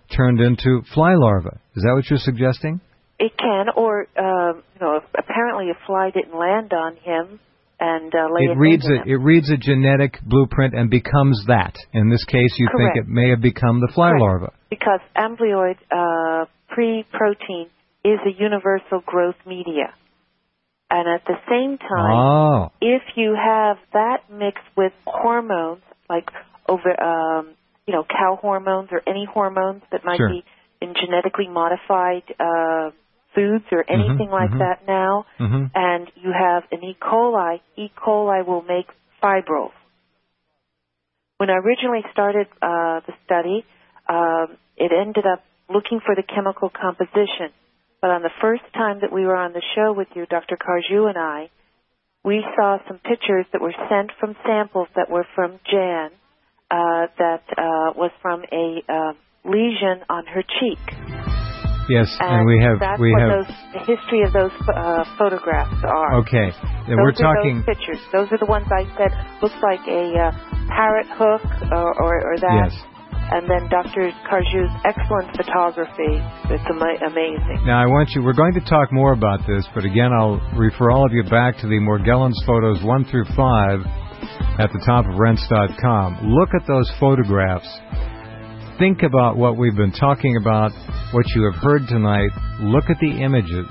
turned into fly larvae. Is that what you're suggesting? It can, or um, you know, apparently a fly didn't land on him and uh, lay it reads a, it reads a genetic blueprint and becomes that. In this case, you Correct. think it may have become the fly Correct. larva. Because amblyoid uh, pre-protein is a universal growth media. And at the same time, oh. if you have that mixed with hormones, like over, um, you know, cow hormones or any hormones that might sure. be in genetically modified uh, foods or anything mm-hmm, like mm-hmm. that now, mm-hmm. and you have an E. coli, E. coli will make fibrils. When I originally started uh, the study, um, it ended up looking for the chemical composition. But on the first time that we were on the show with you, Doctor Carjou and I, we saw some pictures that were sent from samples that were from Jan, uh, that uh, was from a uh, lesion on her cheek. Yes, and, and we have that's we what have those, the history of those uh, photographs are. Okay, and those we're are talking those pictures. Those are the ones I said looks like a uh, parrot hook or, or, or that. Yes. And then Doctor Carjou's excellent photography. It's ama- amazing. Now, I want you, we're going to talk more about this, but again, I'll refer all of you back to the Morgellons photos one through five at the top of rense dot com. Look at those photographs. Think about what we've been talking about, what you have heard tonight. Look at the images.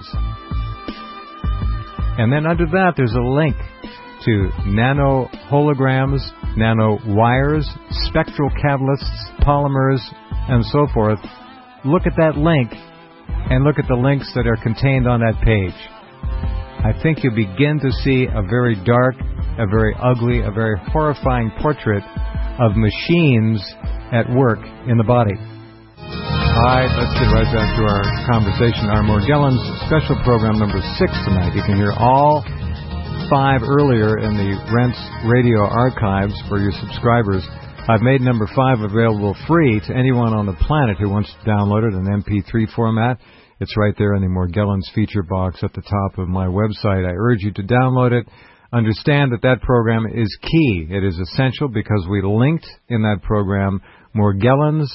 And then under that, there's a link to nano holograms, nano wires, spectral catalysts, polymers, and so forth. Look at that link, and look at the links that are contained on that page. I think you begin to see a very dark, a very ugly, a very horrifying portrait of machines at work in the body. All right, let's get right back to our conversation. Our Morgellons special program number six tonight. You can hear all five earlier in the Rense Radio archives for your subscribers. I've made number five available free to anyone on the planet who wants to download it in M P three format. It's right there in the Morgellons feature box at the top of my website. I urge you to download it. Understand that that program is key. It is essential because we linked in that program Morgellons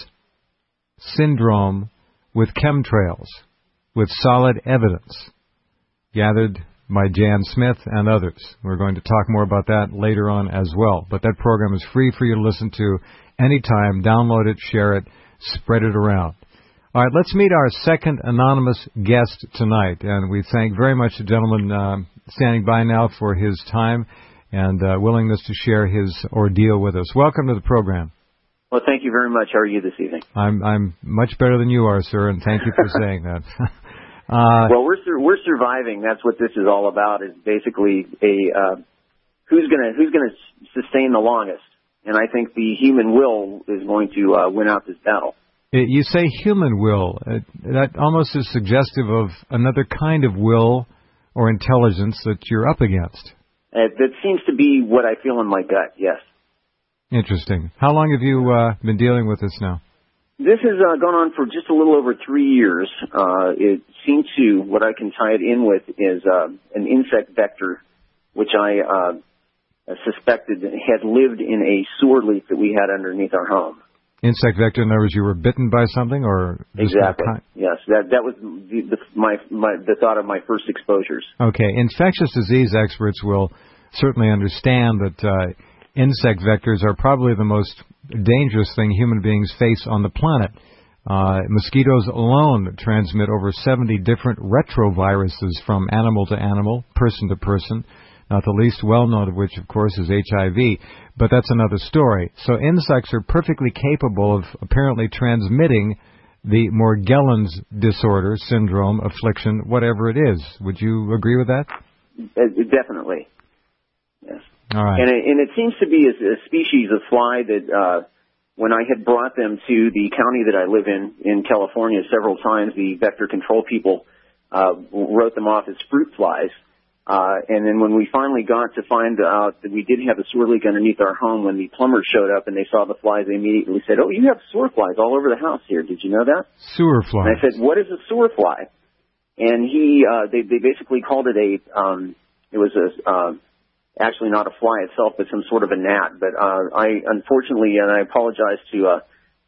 syndrome with chemtrails, with solid evidence gathered by Jan Smith and others. We're going to talk more about that later on as well. But that program is free for you to listen to anytime. Download it, share it, spread it around. All right, let's meet our second anonymous guest tonight. And we thank very much the gentleman uh, standing by now for his time and uh, willingness to share his ordeal with us. Welcome to the program. Well, thank you very much. How are you this evening? I'm I'm much better than you are, sir, and thank you for saying that. uh, well, we're sur- we're surviving. That's what this is all about. Is basically a uh, who's gonna who's gonna sustain the longest, and I think the human will is going to uh, win out this battle. You say human will. Uh, that almost is suggestive of another kind of will or intelligence that you're up against. Uh, that seems to be what I feel in my gut. Yes. Interesting. How long have you uh, been dealing with this now? This has uh, gone on for just a little over three years. Uh, it seems to, what I can tie it in with is uh, an insect vector, which I uh, suspected had lived in a sewer leak that we had underneath our home. Insect vector, in other words, you were bitten by something, or exactly? Yes, that that was the, the, my my the thought of my first exposures. Okay, infectious disease experts will certainly understand that. Uh, Insect vectors are probably the most dangerous thing human beings face on the planet. Uh, mosquitoes alone transmit over seventy different retroviruses from animal to animal, person to person, not the least well-known of which, of course, is H I V. But that's another story. So insects are perfectly capable of apparently transmitting the Morgellons disorder, syndrome, affliction, whatever it is. Would you agree with that? Uh, definitely. Yes. All right. And it, and it seems to be a, a species of fly that uh, when I had brought them to the county that I live in, in California, several times, the vector control people uh, wrote them off as fruit flies. Uh, and then when we finally got to find out that we did have a sewer leak underneath our home, when the plumbers showed up and they saw the flies, they immediately said, "Oh, you have sewer flies all over the house here. Did you know that?" Sewer flies. And I said, "What is a sewer fly?" And he, uh, they, they basically called it a, um, it was a, uh, actually not a fly itself, but some sort of a gnat. But uh, I, unfortunately, and I apologize to uh,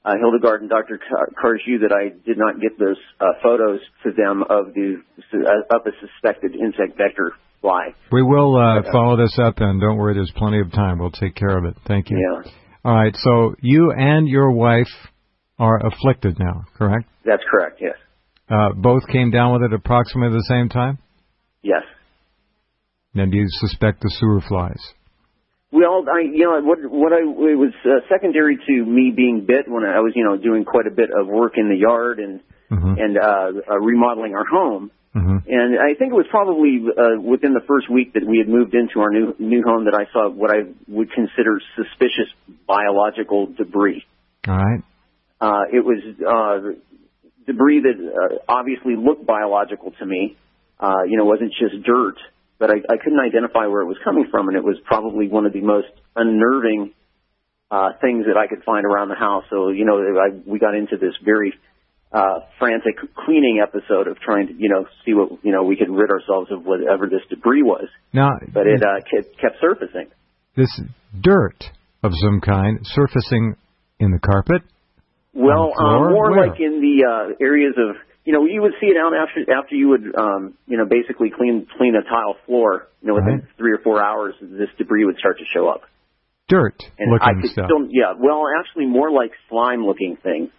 uh, Hildegard and Doctor Carjou that I did not get those uh, photos to them of the uh, of a suspected insect vector fly. We will uh, follow this up, and don't worry, there's plenty of time. We'll take care of it. Thank you. Yeah. All right, so you and your wife are afflicted now, correct? That's correct, yes. Uh, both came down with it approximately the same time? Yes. And do you suspect the sewer flies? Well, I, you know, what, what I, it was uh, secondary to me being bit when I was, you know, doing quite a bit of work in the yard and, mm-hmm. and, uh, uh, remodeling our home. Mm-hmm. And I think it was probably uh, within the first week that we had moved into our new new home that I saw what I would consider suspicious biological debris. All right. Uh, it was uh, debris that uh, obviously looked biological to me. Uh, you know, wasn't just dirt, but I, I couldn't identify where it was coming from, and it was probably one of the most unnerving uh, things that I could find around the house. So, you know, I, we got into this very Uh, frantic cleaning episode of trying to, you know, see what, you know, we could rid ourselves of whatever this debris was. Now, but it uh, kept, kept surfacing. This dirt of some kind surfacing in the carpet? Well, um, more Where? like in the uh, areas of, you know, you would see it out after after you would, um, you know, basically clean clean a tile floor. You know, within right. three or four hours, this debris would start to show up. Dirt and looking I could stuff. Still, yeah, well, actually, more like slime-looking things.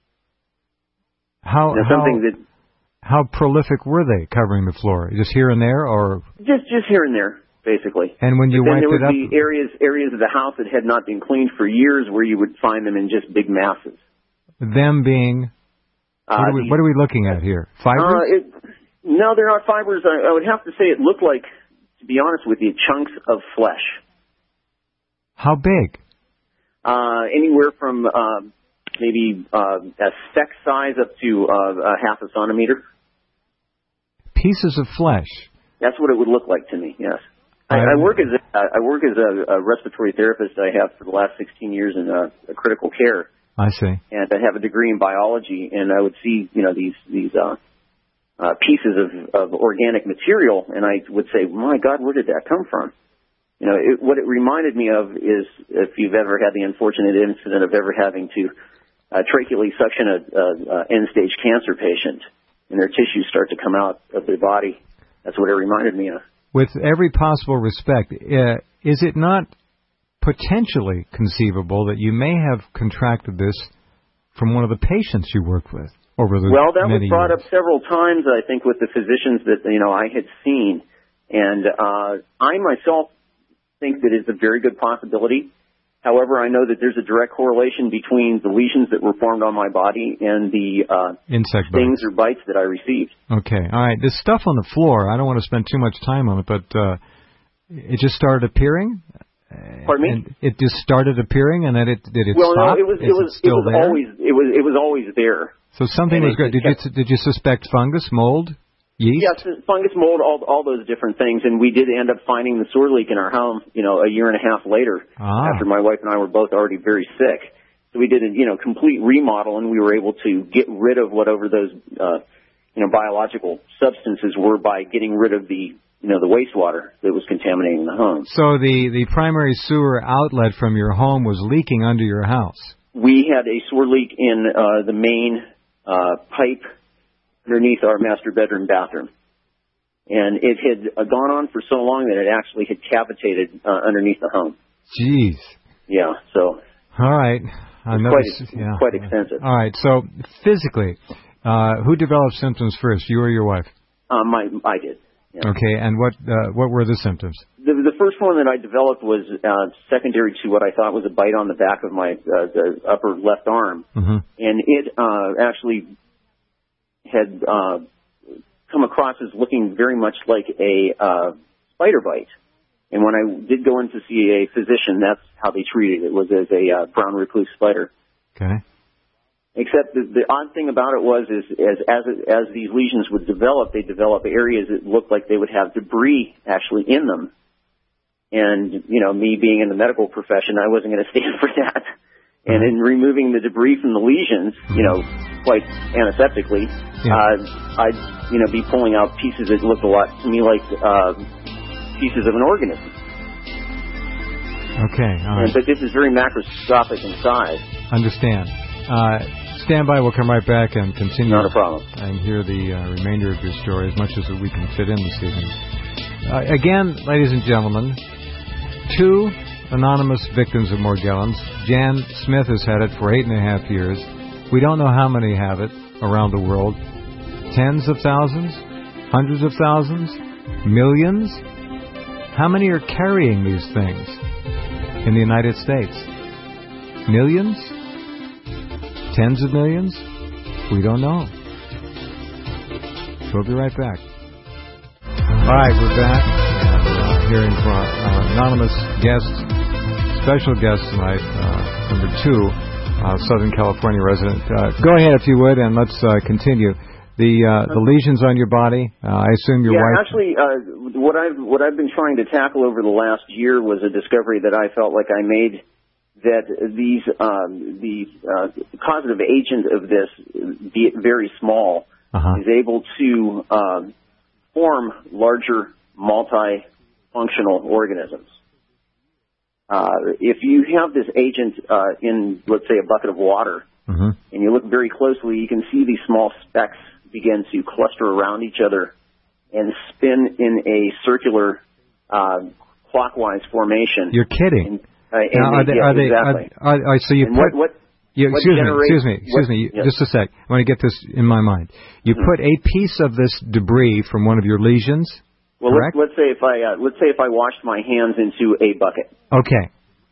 How, you know, how, something that, how prolific were they covering the floor? Just here and there, or just just here and there, basically. And when you but wiped then there it would up, be areas areas of the house that had not been cleaned for years, where you would find them in just big masses. Them being, what, uh, are, we, what are we looking at here? Fibers? Uh, it, no, they're not fibers. I, I would have to say it looked like, to be honest with you, chunks of flesh. How big? Uh, anywhere from. Uh, maybe uh, a speck size up to uh, a half a centimeter. Pieces of flesh. That's what it would look like to me. Yes, I, I work as a, I work as a, a respiratory therapist. I have for the last sixteen years in uh, critical care. I see. And I have a degree in biology, and I would see you know these these uh, uh, pieces of, of organic material, and I would say, my God, where did that come from? You know, it, what it reminded me of is if you've ever had the unfortunate incident of ever having to Uh, tracheally suction a, a, a end-stage cancer patient, and their tissues start to come out of their body. That's what it reminded me of. With every possible respect, uh, is it not potentially conceivable that you may have contracted this from one of the patients you worked with over the Well, that was many brought years? up several times, I think, with the physicians that you know I had seen, and uh, I myself think that it's a very good possibility. However, I know that there's a direct correlation between the lesions that were formed on my body and the uh, insect stings bites. or bites that I received. Okay, all right. This stuff on the floor, I don't want to spend too much time on it, but uh, it just started appearing? Pardon me? And it just started appearing, and then it did it well, stop? Well, no, it was Is it was it still it was there? always it was it was always there. So something and was good. Did kept, you did you suspect fungus, mold? Yeast? Yes, fungus, mold, all all those different things, and we did end up finding the sewer leak in our home. You know, a year and a half later, ah. after my wife and I were both already very sick. So we did a you know complete remodel, and we were able to get rid of whatever those uh, you know biological substances were by getting rid of the you know the wastewater that was contaminating the home. So the the primary sewer outlet from your home was leaking under your house. We had a sewer leak in uh, the main uh, pipe underneath our master bedroom bathroom. And it had uh, gone on for so long that it actually had cavitated uh, underneath the home. Jeez. Yeah, so. All right. I know quite, this, yeah. quite extensive. All right, so physically, uh, who developed symptoms first, you or your wife? Um, my, I did. Yeah. Okay, and what uh, what were the symptoms? The, the first one that I developed was uh, secondary to what I thought was a bite on the back of my uh, the upper left arm. Mm-hmm. And it uh, actually had uh, come across as looking very much like a uh, spider bite. And when I did go in to see a physician, that's how they treated it, was as a uh, brown recluse spider. Okay. Except the, the odd thing about it was is as as, it, as these lesions would develop, they develop areas that looked like they would have debris actually in them. And, you know, me being in the medical profession, I wasn't going to stand for that. And in removing the debris from the lesions, you know, quite antiseptically, yeah. uh, I'd, you know, be pulling out pieces that looked a lot to me like uh, pieces of an organism. Okay, all right. And, but this is very macroscopic in size. Understand. Uh, stand by. We'll come right back and continue. Not a problem. And hear the uh, remainder of your story as much as we can fit in this evening. Uh, again, ladies and gentlemen, two anonymous victims of Morgellons. Jan Smith has had it for eight and a half years. We don't know how many have it around the world. Tens of thousands? Hundreds of thousands? Millions? How many are carrying these things in the United States? Millions? Tens of millions? We don't know. We'll be right back. All right, we're back. And, uh, hearing from our, our anonymous guest, special guest tonight, uh, number two, uh, Southern California resident. Uh, go ahead, if you would, and let's uh, continue. The uh, the lesions on your body. Uh, I assume your yeah, wife. Yeah, actually, uh, what I've what I've been trying to tackle over the last year was a discovery that I felt like I made, that these um, the uh, causative agent of this, be it very small, uh-huh. is able to um, form larger multifunctional organisms. Uh, if you have this agent uh, in, let's say, a bucket of water, mm-hmm. and you look very closely, you can see these small specks begin to cluster around each other and spin in a circular uh, clockwise formation. You're kidding. And, uh, and now, are they, yeah, are they, exactly. are, are, are, so you and put, what, what, you, what excuse, me, excuse me, excuse what, me, yes. just a sec. I want to get this in my mind. You mm-hmm. put a piece of this debris from one of your lesions, well, correct? Let's, let's say if I uh, let's say if I washed my hands into a bucket. Okay.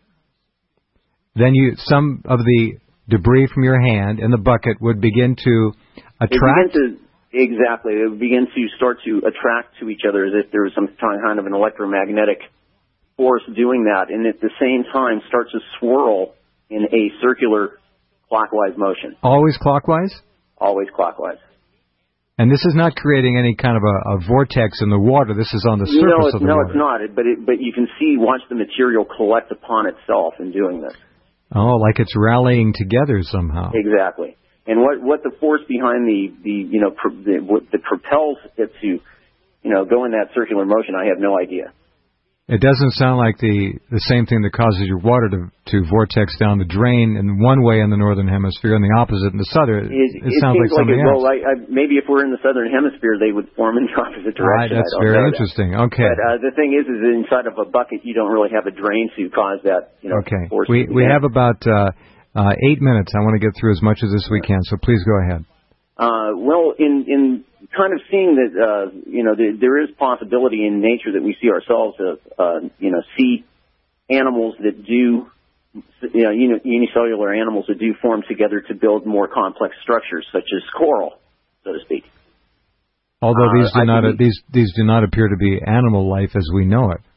Then you some of the debris from your hand in the bucket would begin to attract? It begin to, exactly. It would begin to start to attract to each other as if there was some kind of an electromagnetic force doing that, and at the same time starts to swirl in a circular clockwise motion. Always clockwise? Always clockwise. And this is not creating any kind of a, a vortex in the water. This is on the surface no, of the no, water. No, it's not. But, it, but you can see, watch the material collect upon itself in doing this. Oh, like it's rallying together somehow. Exactly. And what, what the force behind the, the you know, pro, the, what that propels it to, you know, go in that circular motion, I have no idea. It doesn't sound like the, the same thing that causes your water to, to vortex down the drain in one way in the northern hemisphere and the opposite in the southern. It, it, it sounds seems like something like it, else. Well, I, I, maybe if we're in the southern hemisphere, they would form in the opposite direction. Right, that's I don't very know interesting. That. Okay. But uh, the thing is, is that inside of a bucket, you don't really have a drain to cause that. You know, okay. Force we we have about uh, uh, eight minutes. I want to get through as much of this as we can. So please go ahead. Uh, well, in in kind of seeing that, uh, you know, there, there is possibility in nature that we see ourselves of, uh, you know, see animals that do, you know, unicellular animals that do form together to build more complex structures, such as coral, so to speak. Although these do uh, not believe, these these do not appear to be animal life as we know it.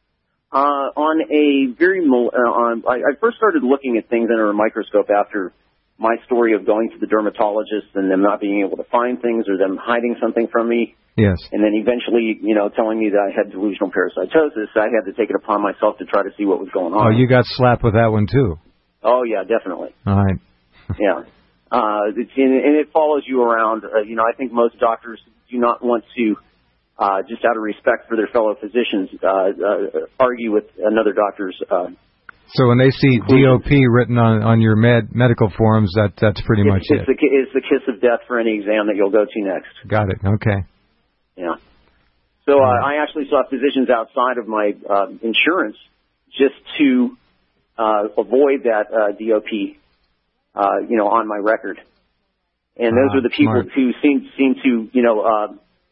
Uh, on a very, uh, on, I, I first started looking at things under a microscope after my story of going to the dermatologist and them not being able to find things or them hiding something from me. Yes. And then eventually, you know, telling me that I had delusional parasitosis, I had to take it upon myself to try to see what was going on. Oh, you got slapped with that one too. Oh yeah, definitely. All right. yeah. Uh, it's, and, and it follows you around. Uh, you know, I think most doctors do not want to, uh, just out of respect for their fellow physicians, uh, uh, argue with another doctor's, uh, So when they see D O P written on, on your med, medical forms, that that's pretty it's, much it's it. The, it's the kiss of death for any exam that you'll go to next. Got it. Okay. Yeah. So uh, I actually saw physicians outside of my uh, insurance just to uh, avoid that uh, D O P, uh, you know, on my record. And those ah, are the people smart. who seem seem to, you know, uh,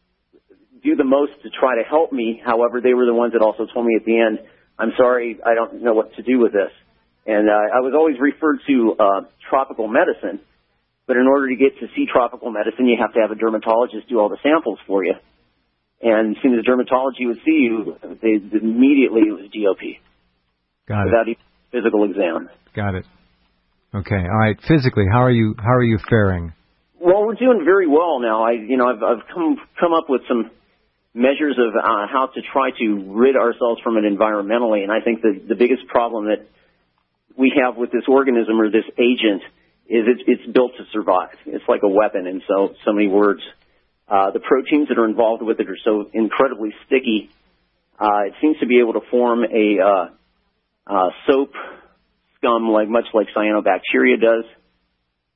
do the most to try to help me. However, they were the ones that also told me at the end, I'm sorry, I don't know what to do with this. And uh, I was always referred to uh, tropical medicine, but in order to get to see tropical medicine, you have to have a dermatologist do all the samples for you. And as soon as dermatology would see you, they, immediately it was D O P. Got it. Without even a physical exam. Got it. Okay. All right. Physically, how are you? How are you faring? Well, we're doing very well now. I, you know, I've, I've come come up with some measures of uh, how to try to rid ourselves from it environmentally. And I think the, the biggest problem that we have with this organism or this agent is it's, it's built to survive. It's like a weapon in so, so many words. Uh, the proteins that are involved with it are so incredibly sticky. Uh, it seems to be able to form a uh, uh, soap scum, like much like cyanobacteria does.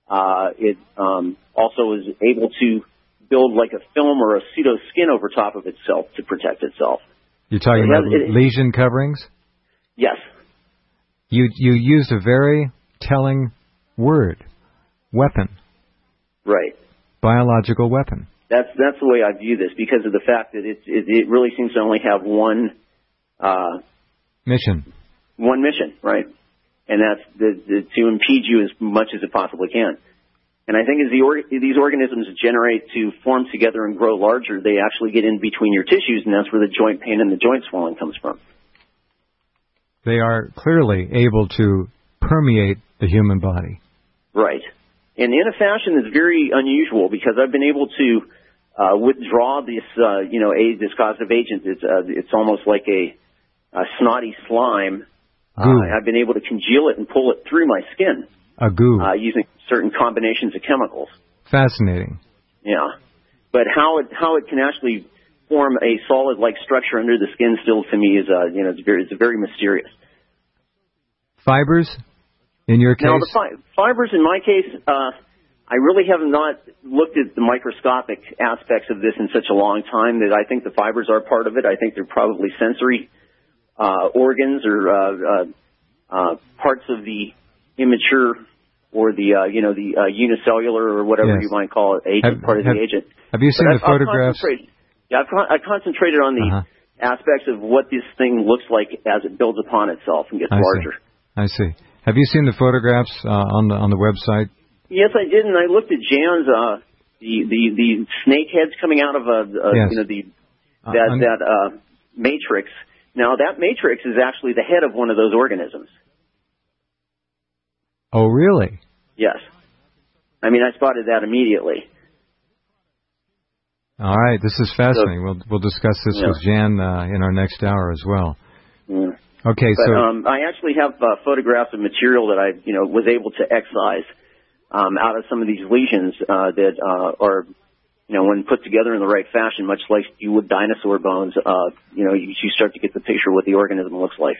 Uh, it um, also is able to build like a film or a pseudo skin over top of itself to protect itself. You're talking it about has, it, lesion coverings? Yes. You you used a very telling word, weapon. Right. Biological weapon. That's that's the way I view this, because of the fact that it it, it really seems to only have one uh, mission. One mission, right? And that's the, the, to impede you as much as it possibly can. And I think as the or, these organisms generate to form together and grow larger, they actually get in between your tissues, and that's where the joint pain and the joint swelling comes from. They are clearly able to permeate the human body. Right. And in a fashion that's very unusual, because I've been able to uh, withdraw this, uh, you know, a, this causative agent. It's, uh, it's almost like a, a snotty slime. Uh, I've been able to congeal it and pull it through my skin. A goo. Uh, using certain combinations of chemicals. Fascinating. Yeah. But how it how it can actually form a solid-like structure under the skin still, to me, is, uh, you know, it's very, it's very mysterious. Fibers, in your case? Now, the fi- fibers, in my case, uh, I really have not looked at the microscopic aspects of this in such a long time that I think the fibers are part of it. I think they're probably sensory uh, organs or uh, uh, uh, parts of the immature or the, uh, you know, the uh, unicellular or whatever yes. you might call it, agent, have, part of have, the agent. Have you seen but the I've, photographs? I've yeah, I've, con- I concentrated on the uh-huh. aspects of what this thing looks like as it builds upon itself and gets I larger. See. I see. Have you seen the photographs uh, on the on the website? Yes, I did, and I looked at Jan's uh, the the the snake heads coming out of a, a yes. you know the that uh, that uh, matrix. Now that matrix is actually the head of one of those organisms. Oh, really? Yes. I mean, I spotted that immediately. All right, this is fascinating. So, we'll we'll discuss this yeah. with Jan uh, in our next hour as well. Yeah. Okay, but, so um, I actually have uh, photographs of material that I you know was able to excise um, out of some of these lesions uh, that uh, are you know when put together in the right fashion, much like you would dinosaur bones. Uh, you know, you, you start to get the picture of what the organism looks like.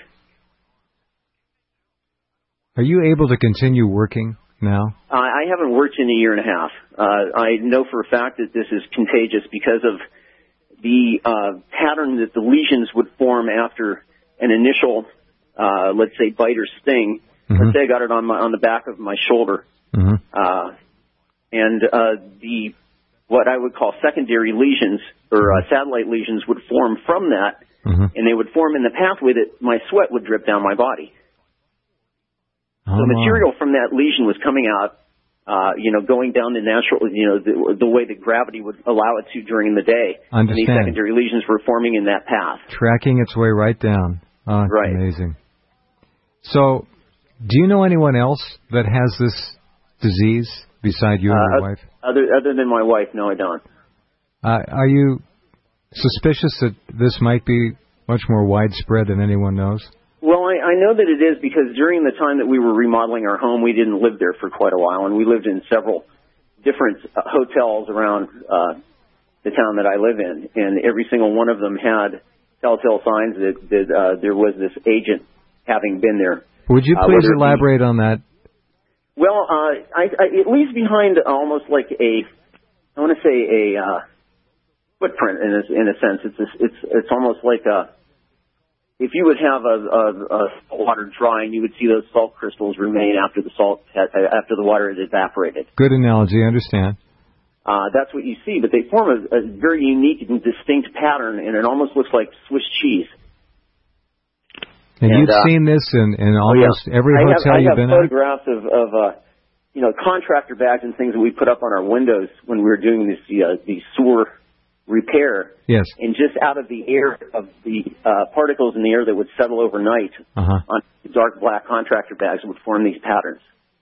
Are you able to continue working now? Uh, I haven't worked in a year and a half. Uh, I know for a fact that this is contagious because of the uh, pattern that the lesions would form after an initial, uh, let's say, bite or sting. Mm-hmm. Let's say I got it on my on the back of my shoulder, mm-hmm. uh, and uh, the what I would call secondary lesions or uh, satellite lesions would form from that, mm-hmm. and they would form in the pathway that my sweat would drip down my body. Oh, the material from that lesion was coming out, uh, you know, going down the natural, you know, the, the way that gravity would allow it to during the day. Understand. And these secondary lesions were forming in that path. Tracking its way right down. Oh, right. Amazing. So, do you know anyone else that has this disease beside you and uh, your wife? Other, other than my wife, no, I don't. Uh, are you suspicious that this might be much more widespread than anyone knows? Well, I, I know that it is because during the time that we were remodeling our home, we didn't live there for quite a while, and we lived in several different uh, hotels around uh, the town that I live in, and every single one of them had telltale signs that, that uh, there was this agent having been there. Would you please uh, elaborate be, on that? Well, uh, I, I, it leaves behind almost like a, I want to say a uh, footprint in a, in a sense. It's a, it's it's almost like a. If you would have a, a, a salt water drying, you would see those salt crystals remain after the salt after the water has evaporated. Good analogy, I understand. Uh, that's what you see, but they form a, a very unique and distinct pattern, and it almost looks like Swiss cheese. And, and you've uh, seen this in, in almost oh, yeah. every I hotel have, you've been I at? have photographs of, of uh, you know, contractor bags and things that we put up on our windows when we were doing this uh, the sewer repair. Yes. And just out of the air of the uh, particles in the air that would settle overnight uh-huh. on dark black contractor bags would form these patterns.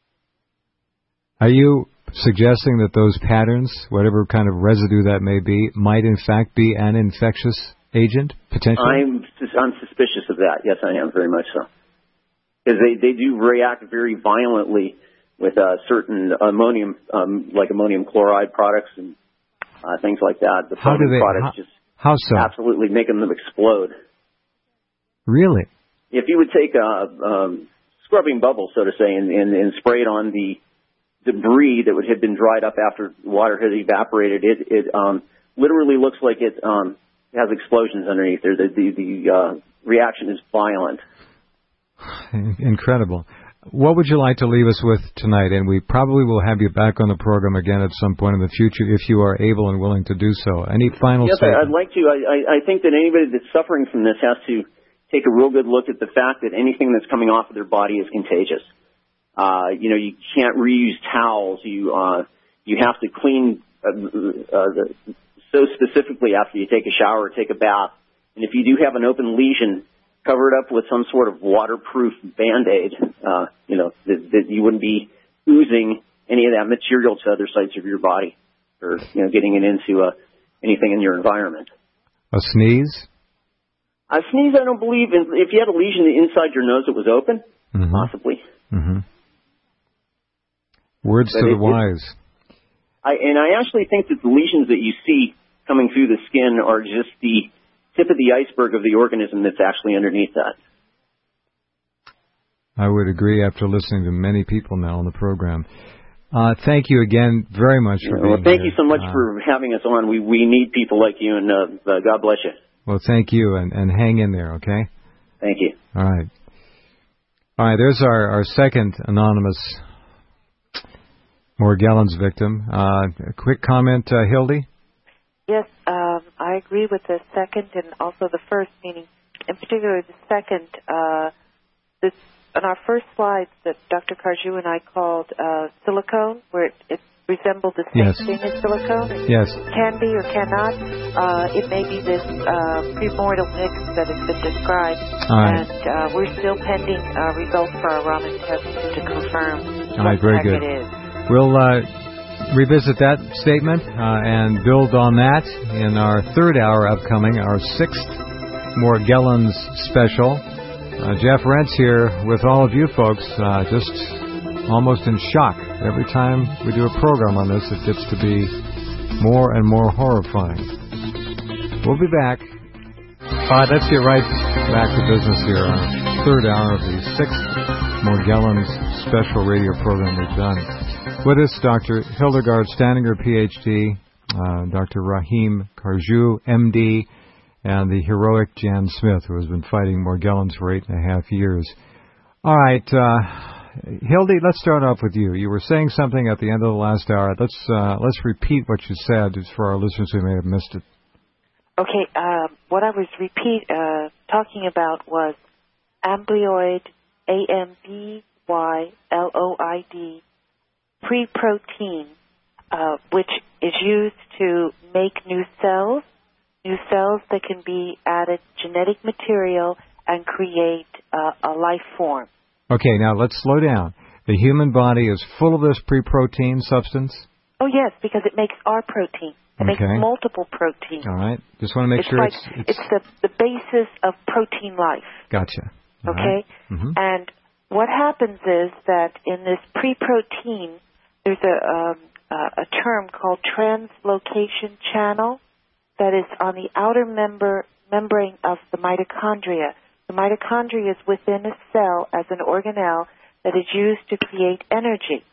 Are you suggesting that those patterns, whatever kind of residue that may be, might in fact be an infectious agent, potentially? I'm I'm suspicious of that. Yes, I am, very much so. Because they, they do react very violently with uh, certain ammonium, um, like ammonium chloride products and uh, things like that. The how do they, products how, just how so? absolutely making them explode. Really? If you would take a um, scrubbing bubble, so to say, and, and, and spray it on the debris that would have been dried up after water had evaporated. It, it um, literally looks like it um, has explosions underneath there. The, the, the uh, reaction is violent. Incredible. What would you like to leave us with tonight? And we probably will have you back on the program again at some point in the future if you are able and willing to do so. Any final yes, statement? I'd like to. I, I think that anybody that's suffering from this has to take a real good look at the fact that anything that's coming off of their body is contagious. Uh, you know, you can't reuse towels. You uh, you have to clean uh, uh, the, so specifically after you take a shower or take a bath. And if you do have an open lesion, cover it up with some sort of waterproof Band-Aid, uh, you know, that, that you wouldn't be oozing any of that material to other sites of your body or, you know, getting it into uh, anything in your environment. A sneeze? A sneeze, I don't believe. In, if you had a lesion inside your nose that was open, mm-hmm. possibly. Mm-hmm. Words but to it, the wise. It, I, and I actually think that the lesions that you see coming through the skin are just the tip of the iceberg of the organism that's actually underneath that. I would agree after listening to many people now on the program. Uh, thank you again very much for well, being thank here. you so much uh, for having us on. We we need people like you, and uh, uh, God bless you. Well, thank you, and, and hang in there, okay? Thank you. All right. All right, there's our, our second anonymous Morgellons victim. Uh, a quick comment, uh, Hildy? Yes, um, I agree with the second and also the first, meaning in particular the second. Uh, this on our first slides that Doctor Cardew and I called uh, silicone, where it, it resembled the same yes. thing as silicone. It yes. can be or cannot. Uh, it may be this uh, premortal mix that has been described, right. and uh, we're still pending uh, results for our Raman test to confirm All right, what very the heck good. it is. We'll uh, revisit that statement uh, and build on that in our third hour upcoming, our sixth Morgellons special. Uh, Jeff Rentz here with all of you folks, uh, just almost in shock. Every time we do a program on this, it gets to be more and more horrifying. We'll be back. All right, let's get right back to business here. Our third hour of the sixth Morgellons special radio program we've done. With us, Doctor Hildegard Staninger, P H D, uh, Doctor Rahim Cardew, M D, and the heroic Jan Smith, who has been fighting Morgellons for eight and a half years. All right, uh, Hildy, let's start off with you. You were saying something at the end of the last hour. Let's uh, let's repeat what you said, just for our listeners who may have missed it. Okay, uh, what I was repeat uh, talking about was amblyloid, A M B Y L O I D, pre-protein, uh, which is used to make new cells, new cells that can be added genetic material and create uh, a life form. Okay, now let's slow down. The human body is full of this pre-protein substance? Oh, yes, because it makes our protein. It okay. makes multiple proteins. All right. Just want to make it's sure like, it's, it's... It's the, the basis of protein life. Gotcha. All okay? Right. Mm-hmm. And what happens is that in this pre-protein, there's a, um, uh, a term called translocation channel that is on the outer member, membrane of the mitochondria. The mitochondria is within a cell as an organelle that is used to create energy.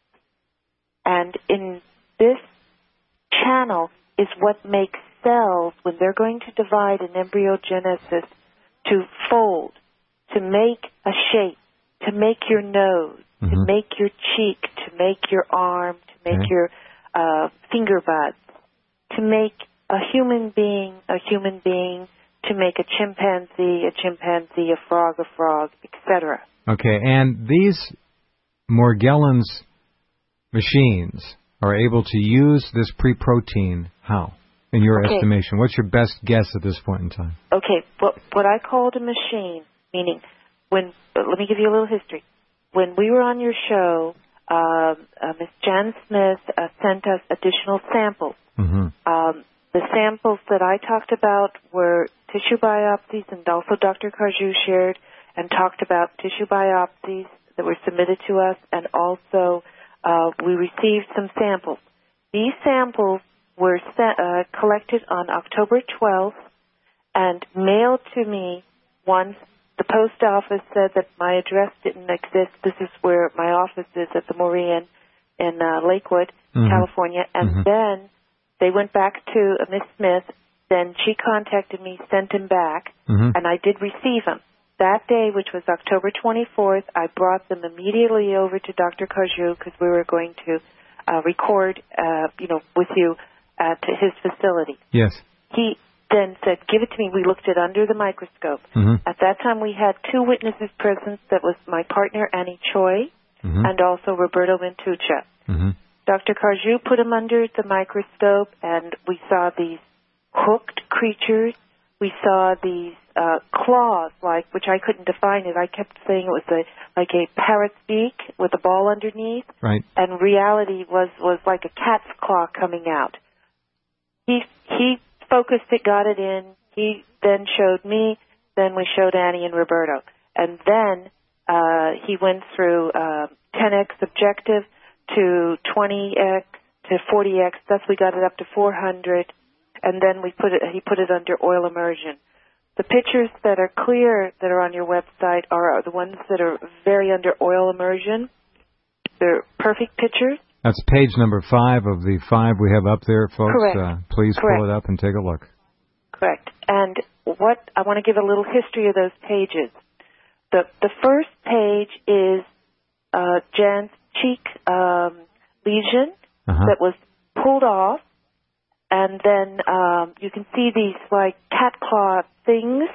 And in this channel is what makes cells, when they're going to divide in embryogenesis, to fold, to make a shape, to make your nose, mm-hmm. to make your cheek, to make your arm, to make okay. your uh, finger buds, to make a human being a human being, to make a chimpanzee a chimpanzee, a frog a frog, et cetera. Okay, and these Morgellons machines are able to use this pre-protein how, in your okay. estimation? What's your best guess at this point in time? Okay, what, what I called a machine, meaning when, let me give you a little history. When we were on your show, uh, uh, Miz Jan Smith uh, sent us additional samples. Mm-hmm. Um, the samples that I talked about were tissue biopsies, and also Doctor Cardew shared and talked about tissue biopsies that were submitted to us, and also uh, we received some samples. These samples were sent, uh, collected on October twelfth and mailed to me once the post office said that my address didn't exist. This is where my office is at the Moraine. in uh, Lakewood, mm-hmm. California, and mm-hmm. then they went back to uh, Miss Smith. Then she contacted me, sent him back, mm-hmm. and I did receive him. That day, which was October twenty-fourth, I brought them immediately over to Doctor Carjou because we were going to uh, record, uh, you know, with you at his facility. Yes. He then said, give it to me. We looked at it under the microscope. Mm-hmm. At that time, we had two witnesses present. That was my partner, Annie Choi, mm-hmm. and also Roberto Ventuccia. Mm-hmm. Doctor Carjou put him under the microscope, and we saw these hooked creatures. We saw these uh, claws, like which I couldn't define it. I kept saying it was a, like a parrot's beak with a ball underneath. Right. And reality was, was like a cat's claw coming out. He he focused it, got it in. He then showed me. Then we showed Annie and Roberto. And then uh, he went through uh, ten X objective to twenty X to forty X. Thus we got it up to four hundred. And then we put it. He put it under oil immersion. The pictures that are clear that are on your website are the ones that are very under oil immersion. They're perfect pictures. That's page number five of the five we have up there, folks. Correct. Uh, please Correct. pull it up and take a look. Correct. And what I want to give a little history of those pages. The the first page is uh, Jan's cheek um, lesion uh-huh. that was pulled off. And then um, you can see these like cat claw things,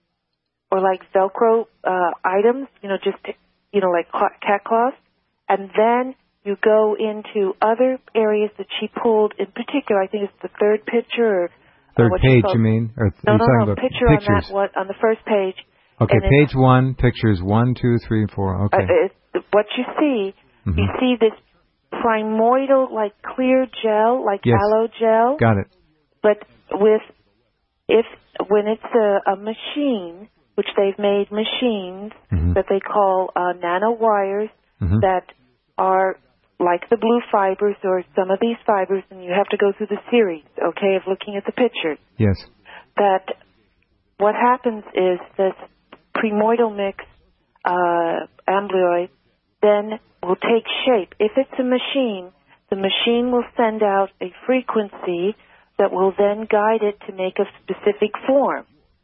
or like Velcro uh, items, you know, just you know, like cat claws. And then you go into other areas that she pulled. In particular, I think it's the third picture. Or, third uh, page, you mean? Or no, you're no, talking no. about Picture pictures. on that one on the first page. Okay, and page one, pictures one, two, three, four. Okay. Uh, it, what you see, mm-hmm. you see this primordial, like clear gel, like yes. aloe gel. Got it. But with if when it's a, a machine, which they've made machines mm-hmm. that they call uh, nanowires mm-hmm. that are like the blue fibers or some of these fibers, and you have to go through the series, okay, of looking at the pictures. Yes. That what happens is this primordial mix uh, amblyoi then will take shape. If it's a machine, the machine will send out a frequency that will then guide it to make a specific form.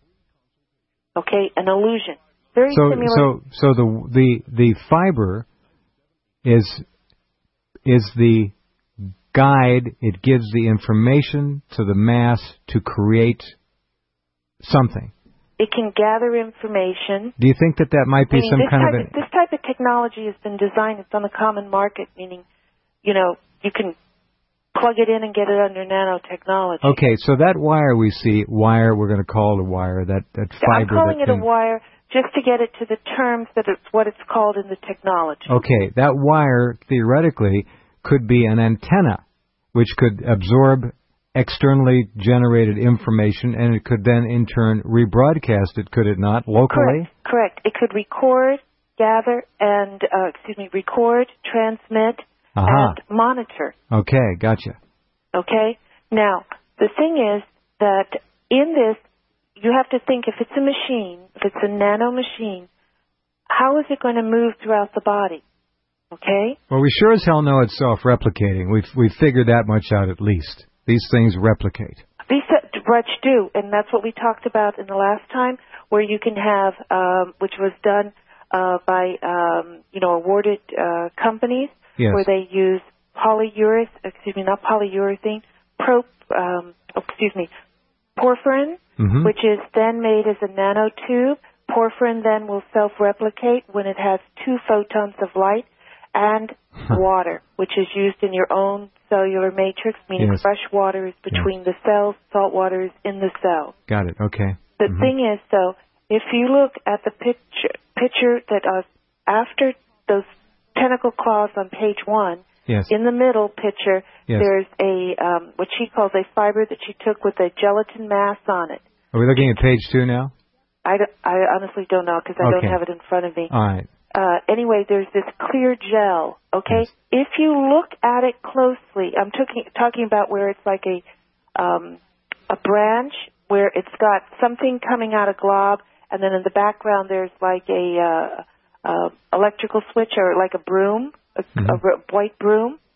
Okay, an illusion. Very so, similar. So, so the the the fiber is is the guide. It gives the information to the mass to create something. It can gather information. Do you think that that might be meaning some this kind type of, of this type of technology has been designed? It's on the common market, meaning, you know, you can plug it in and get it under nanotechnology. Okay, so that wire we see, wire, we're going to call it a wire, that, that fiber. I'm calling that it thing. a wire just to get it to the terms that it's what it's called in the technology. Okay, that wire, theoretically, could be an antenna, which could absorb externally generated information, and it could then, in turn, rebroadcast it, could it not, locally? Correct, correct. It could record, gather, and, uh, excuse me, record, transmit, uh-huh. and monitor. Okay, gotcha. Okay? Now, the thing is that in this, you have to think if it's a machine, if it's a nano machine, how is it going to move throughout the body? Okay? Well, we sure as hell know it's self-replicating. We've, we've figured that much out at least. These things replicate. These much do, and that's what we talked about in the last time, where you can have, um, which was done uh, by, um, you know, awarded uh, companies, yes. where they use polyureth, excuse me, not polyurethane, pro, um, oh, excuse me, porphyrin, mm-hmm. which is then made as a nanotube. Porphyrin then will self-replicate when it has two photons of light, and huh. water, which is used in your own cellular matrix, meaning yes. fresh water is between yes. the cells, salt water is in the cell. Got it, okay. The mm-hmm. thing is, though, if you look at the picture, picture that uh, after those tentacle claws on page one, yes. in the middle picture, yes. there's a um, what she calls a fiber that she took with a gelatin mass on it. Are we looking at page two now? I, d- I honestly don't know because I okay. don't have it in front of me. All right. Uh, anyway, there's this clear gel, okay? Yes. If you look at it closely, I'm talking talking about where it's like a um, a branch where it's got something coming out of glob, and then in the background there's like a uh, uh, electrical switch or like a broom, a, mm-hmm. a r- white broom.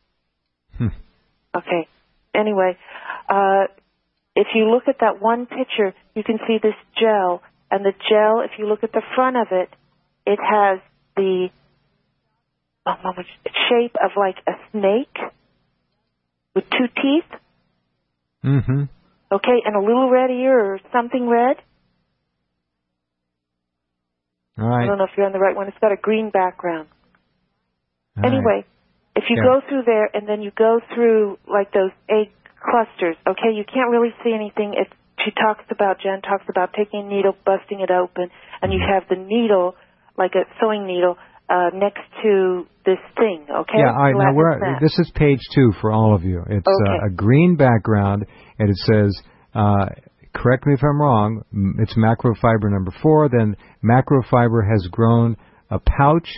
Hmm. Okay. Anyway, uh, if you look at that one picture, you can see this gel. And the gel, if you look at the front of it, it has the oh, shape of like a snake with two teeth. Mm-hmm. Okay, and a little red ear or something red. All right. I don't know if you're on the right one. It's got a green background. All anyway, right. if you yeah. go through there and then you go through like those egg clusters, okay, you can't really see anything. It's, she talks about, Jen talks about taking a needle, busting it open, and you have the needle, like a sewing needle, uh, next to this thing, okay? Yeah, all right, now we're, this is page two for all of you. It's okay. uh, a green background, and it says, uh, correct me if I'm wrong, it's macrofiber number four, then macrofiber has grown a pouch,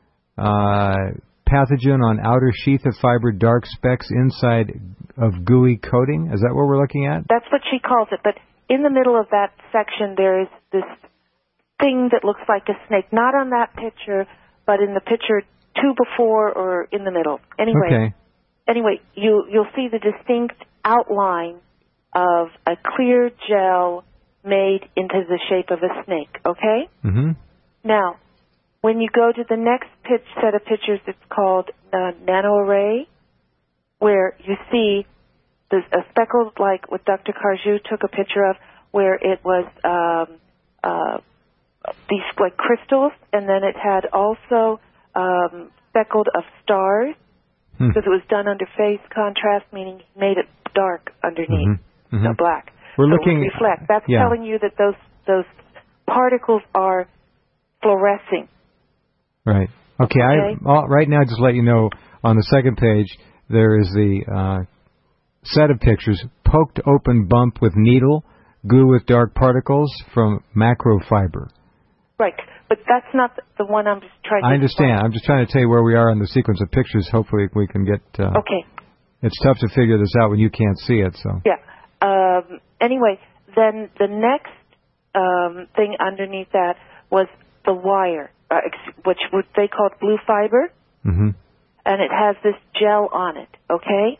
uh, pathogen on outer sheath of fiber, dark specks inside of gooey coating. Is that what we're looking at? That's what she calls it, but in the middle of that section there is this thing that looks like a snake, not on that picture, but in the picture two before or in the middle. Anyway, okay. anyway, you, you'll see the distinct outline of a clear gel made into the shape of a snake, okay? Mm-hmm. Now, when you go to the next pitch set of pictures, it's called uh, nanoarray, where you see there's a speckled, like what Doctor Carjou took a picture of, where it was um, uh, these like crystals, and then it had also um, speckled of stars, hmm. because it was done under phase contrast, meaning he made it dark underneath, mm-hmm. Mm-hmm. no black. We're so looking it would reflect. That's yeah. telling you that those those particles are fluorescing. Right. Okay. okay. I uh, right now, just let you know, on the second page there is the uh, set of pictures: poked open bump with needle, goo with dark particles from macrofiber. Right, but that's not the one I'm just trying to... I understand. Explain. I'm just trying to tell you where we are in the sequence of pictures. Hopefully we can get... Uh, okay. It's tough to figure this out when you can't see it, so... Yeah. Um, anyway, then the next um, thing underneath that was the wire, uh, which would they called blue fiber, mm-hmm. and it has this gel on it, okay?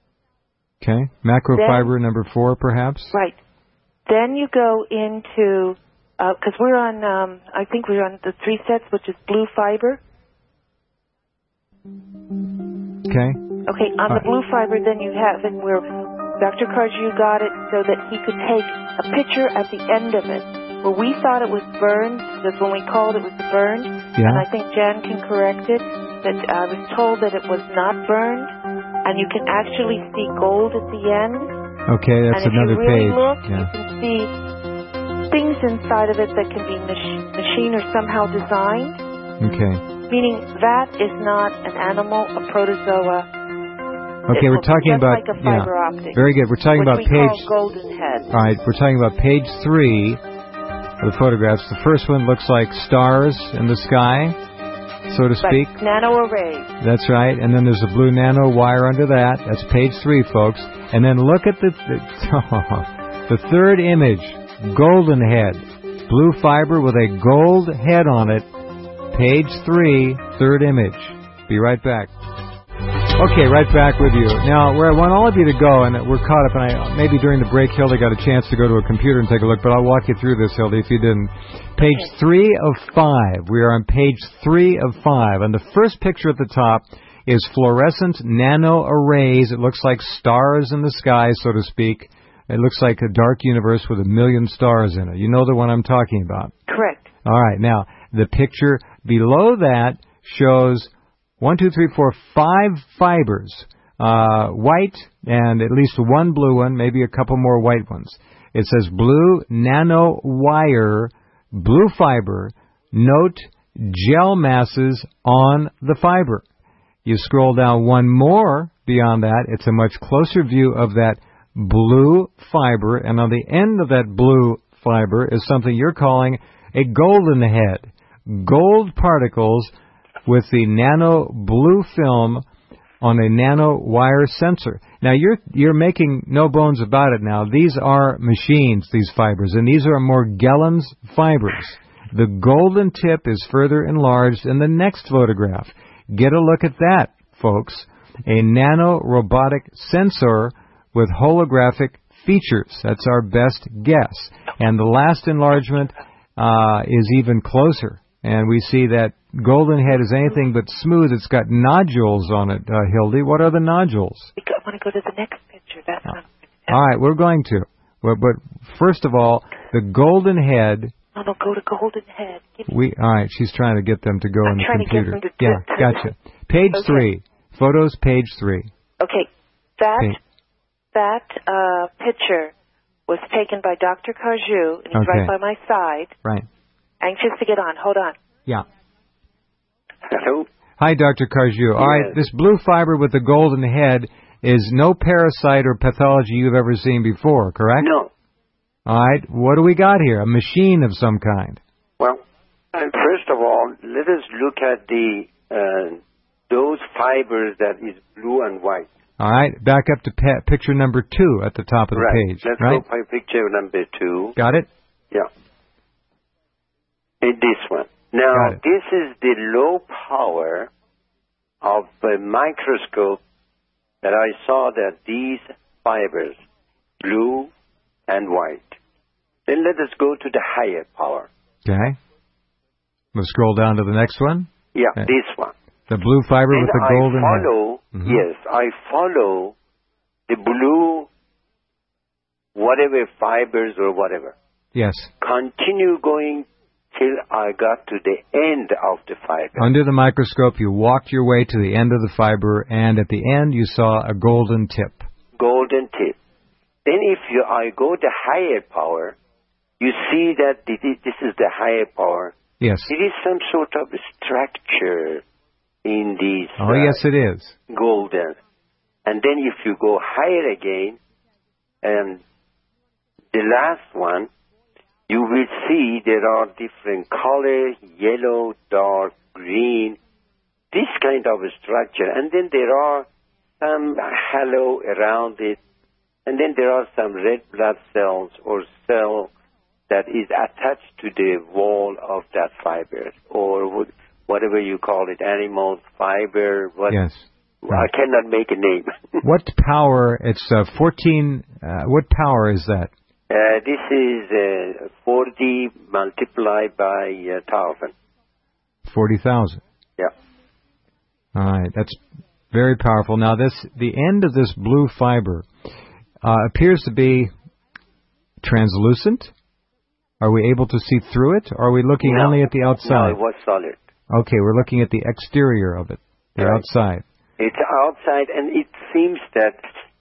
Okay. Macrofiber then, number four, perhaps? Right. Then you go into... Because uh, we're on, um, I think we're on the three sets, which is blue fiber. Okay. Okay, on the blue fiber, then you have it where Doctor Carjou got it so that he could take a picture at the end of it, where we thought it was burned, because when we called it was burned, yeah. and I think Jan can correct it, that I was told that it was not burned, and you can actually see gold at the end. Okay, that's and another if you really page. Look, yeah. you can see things inside of it that can be mach- machine or somehow designed. Okay. Meaning that is not an animal, a protozoa. Okay, it we're talking just about like a fiber yeah. optic. Very good. We're talking which about we page. Call golden head. All right, we're talking about page three of the photographs. The first one looks like stars in the sky, so to speak. But nano arrays. That's right. And then there's a blue nano wire under that. That's page three, folks. And then look at the the, the third image. Golden head, blue fiber with a gold head on it, page three, third image. Be right back. Okay, right back with you. Now, where I want all of you to go, and we're caught up, and I, maybe during the break, Hilda got a chance to go to a computer and take a look, but I'll walk you through this, Hilda, if you didn't. Page three of five. We are on page three of five, and the first picture at the top is fluorescent nano arrays. It looks like stars in the sky, so to speak. It looks like a dark universe with a million stars in it. You know the one I'm talking about. Correct. All right. Now, the picture below that shows one, two, three, four, five fibers, uh, white and at least one blue one, maybe a couple more white ones. It says blue nano wire, blue fiber, note gel masses on the fiber. You scroll down one more beyond that. It's a much closer view of that blue fiber, and on the end of that blue fiber is something you're calling a golden head. Gold particles with the nano blue film on a nano wire sensor. Now, you're you're making no bones about it now. These are machines, these fibers, and these are Morgellons fibers. The golden tip is further enlarged in the next photograph. Get a look at that, folks. a nano-robotic sensor with holographic features. That's our best guess. And the last enlargement uh, is even closer. And we see that golden head is anything but smooth. It's got nodules on it, uh, Hildy. What are the nodules? I want to go to the next picture. That's oh. not... All right, we're going to. But, but first of all, the golden head... No, no, go to golden head. Give we All right, she's trying to get them to go I'm in the trying computer. To get them to yeah, gotcha. Page okay. three. Photos, page three. Okay, that page. that uh, picture was taken by Doctor Carjou, and he's okay. right by my side. Right. Anxious to get on. Hold on. Yeah. Hello? Hi, Doctor Carjou. All yes. right, this blue fiber with the golden head is no parasite or pathology you've ever seen before, correct? No. All right, what do we got here? A machine of some kind. Well, uh, first of all, let us look at the uh, those fibers that is blue and white. All right, back up to pe- picture number two at the top of the right. page. Let's right? go by picture number two. Got it? Yeah. And this one. Now, this is the low power of a microscope that I saw that these fibers, blue and white. Then let us go to the higher power. Okay. We'll scroll down to the next one. Yeah, okay. this one. The blue fiber then with the I golden follow, head. Mm-hmm. Yes, I follow the blue, whatever fibers or whatever. Yes. Continue going till I got to the end of the fiber. Under the microscope, you walked your way to the end of the fiber, and at the end you saw a golden tip. Golden tip. Then if you, I go to higher power, you see that this is the higher power. Yes. It is some sort of structure in these. Oh, uh, yes, it is. Golden. And then if you go higher again, and the last one, you will see there are different colors, yellow, dark, green, this kind of a structure. And then there are some halo around it. And then there are some red blood cells or cell that is attached to the wall of that fiber, or whatever you call it, animal fiber. What, yes. I cannot make a name. What power? It's uh, fourteen. Uh, what power is that? Uh, this is uh, forty multiplied by uh, thousand. Forty thousand. Yeah. All right, that's very powerful. Now, this the end of this blue fiber uh, appears to be translucent. Are we able to see through it, or are we looking no. only at the outside? No, it was solid. Okay, we're looking at the exterior of it, the right. outside. It's outside, and it seems that,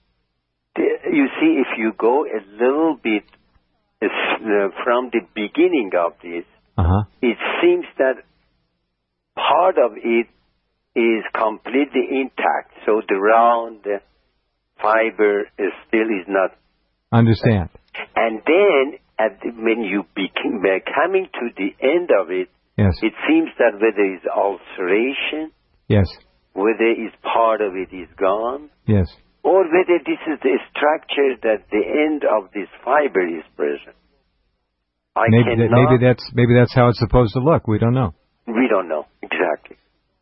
you see, if you go a little bit uh, from the beginning of this, uh-huh. it seems that part of it is completely intact, so the round fiber is still is not. Understand. And then, at the, when you become coming to the end of it, yes. it seems that whether it's ulceration, yes. whether is part of it is gone, yes, or whether this is the structure that the end of this fiber is present. I maybe, cannot, that, maybe that's maybe that's how it's supposed to look. We don't know. We don't know exactly.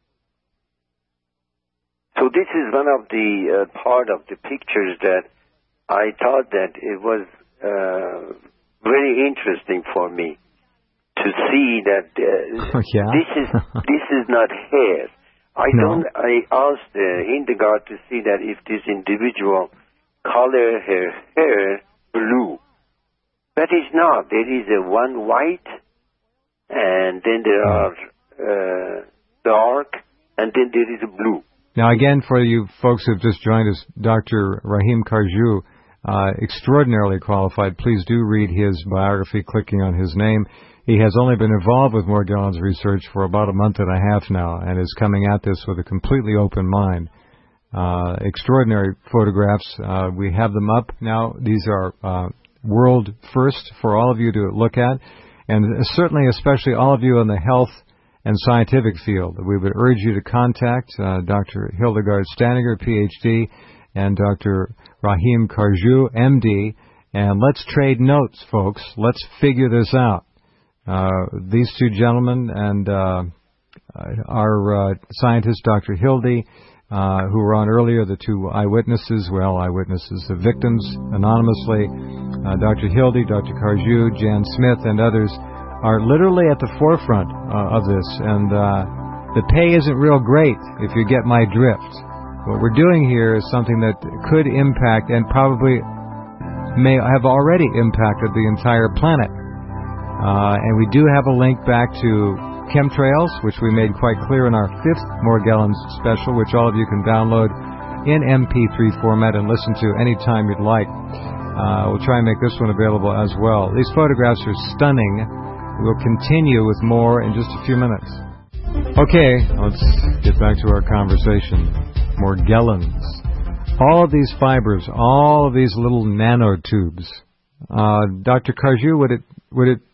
So this is one of the uh, part of the pictures that I thought that it was uh, very interesting for me to see that uh, yeah? this is this is not hair. I no. don't. I asked uh, Hildegard to see that if this individual color her hair blue, but it's not. There is a one white, and then there are uh, dark, and then there is a blue. Now, again, for you folks who've just joined us, Doctor Rahim Carjou, uh, extraordinarily qualified. Please do read his biography, clicking on his name. He has only been involved with Morgellons research for about a month and a half now, and is coming at this with a completely open mind. Uh, extraordinary photographs. Uh, we have them up now. These are uh, world first for all of you to look at, and certainly, especially all of you in the health and scientific field. We would urge you to contact uh, Doctor Hildegard Staniger, P H D, and Doctor Rahim Carjou, M D, and let's trade notes, folks. Let's figure this out. Uh, these two gentlemen and uh, our uh, scientist, Doctor Hildy, uh, who were on earlier, the two eyewitnesses, well, eyewitnesses, the victims, anonymously, uh, Doctor Hildy, Doctor Carjou, Jan Smith, and others, are literally at the forefront uh, of this. And uh, the pay isn't real great, if you get my drift. What we're doing here is something that could impact, and probably may have already impacted the entire planet. Uh, and we do have a link back to chemtrails, which we made quite clear in our fifth Morgellons special, which all of you can download in M P three format and listen to anytime you'd like. Uh, we'll try and make this one available as well. These photographs are stunning. We'll continue with more in just a few minutes. Okay, let's get back to our conversation. Morgellons. All of these fibers, all of these little nanotubes. Uh, Doctor Carjou, would it would it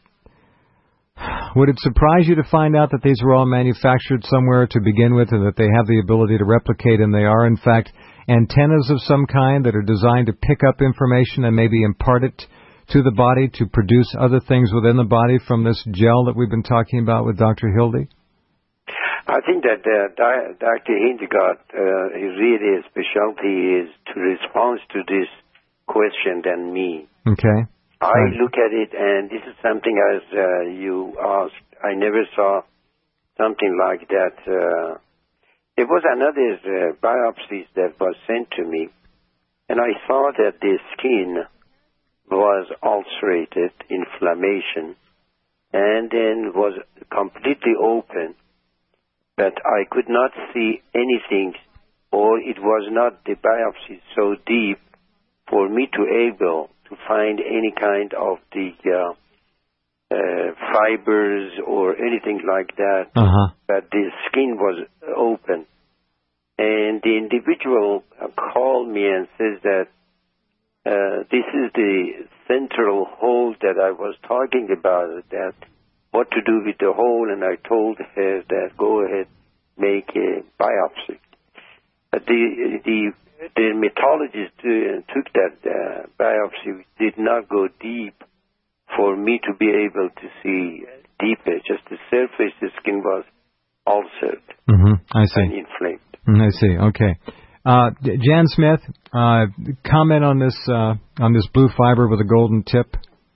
would it surprise you to find out that these were all manufactured somewhere to begin with, and that they have the ability to replicate, and they are in fact antennas of some kind that are designed to pick up information and maybe impart it to the body to produce other things within the body from this gel that we've been talking about with Doctor Hildy? I think that uh, Doctor Hindegard, uh, his really specialty is to respond to this question than me. Okay. I right. look at it, and this is something as uh, you asked. I never saw something like that. Uh, there was another uh, biopsy that was sent to me, and I saw that the skin was ulcerated, inflammation, and then was completely open. But I could not see anything, or it was not the biopsy so deep for me to able to find any kind of the uh, uh, fibers or anything like that. Uh-huh. But the skin was open. And the individual uh, called me and says that uh, this is the central hole that I was talking about, that what to do with the hole, and I told her that go ahead, make a biopsy. But the the the hematologist uh, took that uh, biopsy, did not go deep for me to be able to see deeper. Just the surface, the skin was ulcered mm-hmm. I see. and inflamed. Mm, I see. Okay. Uh, Jan Smith, uh, comment on this uh, on this blue fiber with a golden tip.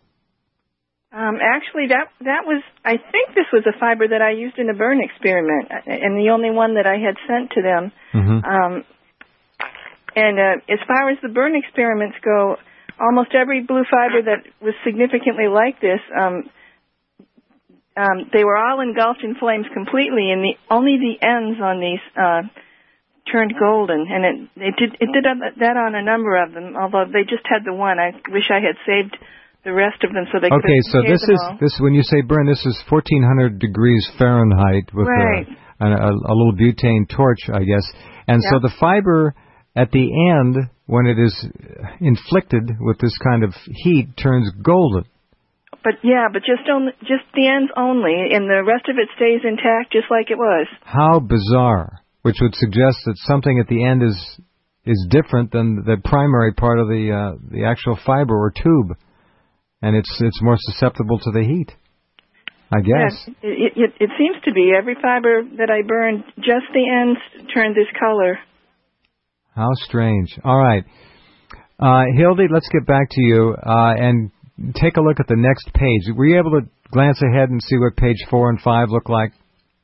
Um, actually, that that was, I think this was a fiber that I used in a burn experiment, and the only one that I had sent to them. Mm-hmm. Um, and uh, as far as the burn experiments go, almost every blue fiber that was significantly like this, um, um, they were all engulfed in flames completely, and the only the ends on these uh, turned golden. And it, it did it did that on a number of them, although they just had the one. I wish I had saved the rest of them so they could okay, so this is all. this when you say burn, this is fourteen hundred degrees Fahrenheit with right. a, a, a little butane torch, I guess. And yep. so the fiber at the end, when it is inflicted with this kind of heat, turns golden. But yeah, but just on just the ends only, and the rest of it stays intact, just like it was. How bizarre! Which would suggest that something at the end is is different than the primary part of the uh, the actual fiber or tube. And it's it's more susceptible to the heat, I guess. Yeah, it, it, it seems to be. Every fiber that I burned, just the ends turned this color. How strange. All right. Uh, Hildy, let's get back to you uh, and take a look at the next page. Were you able to glance ahead and see what page four and five look like?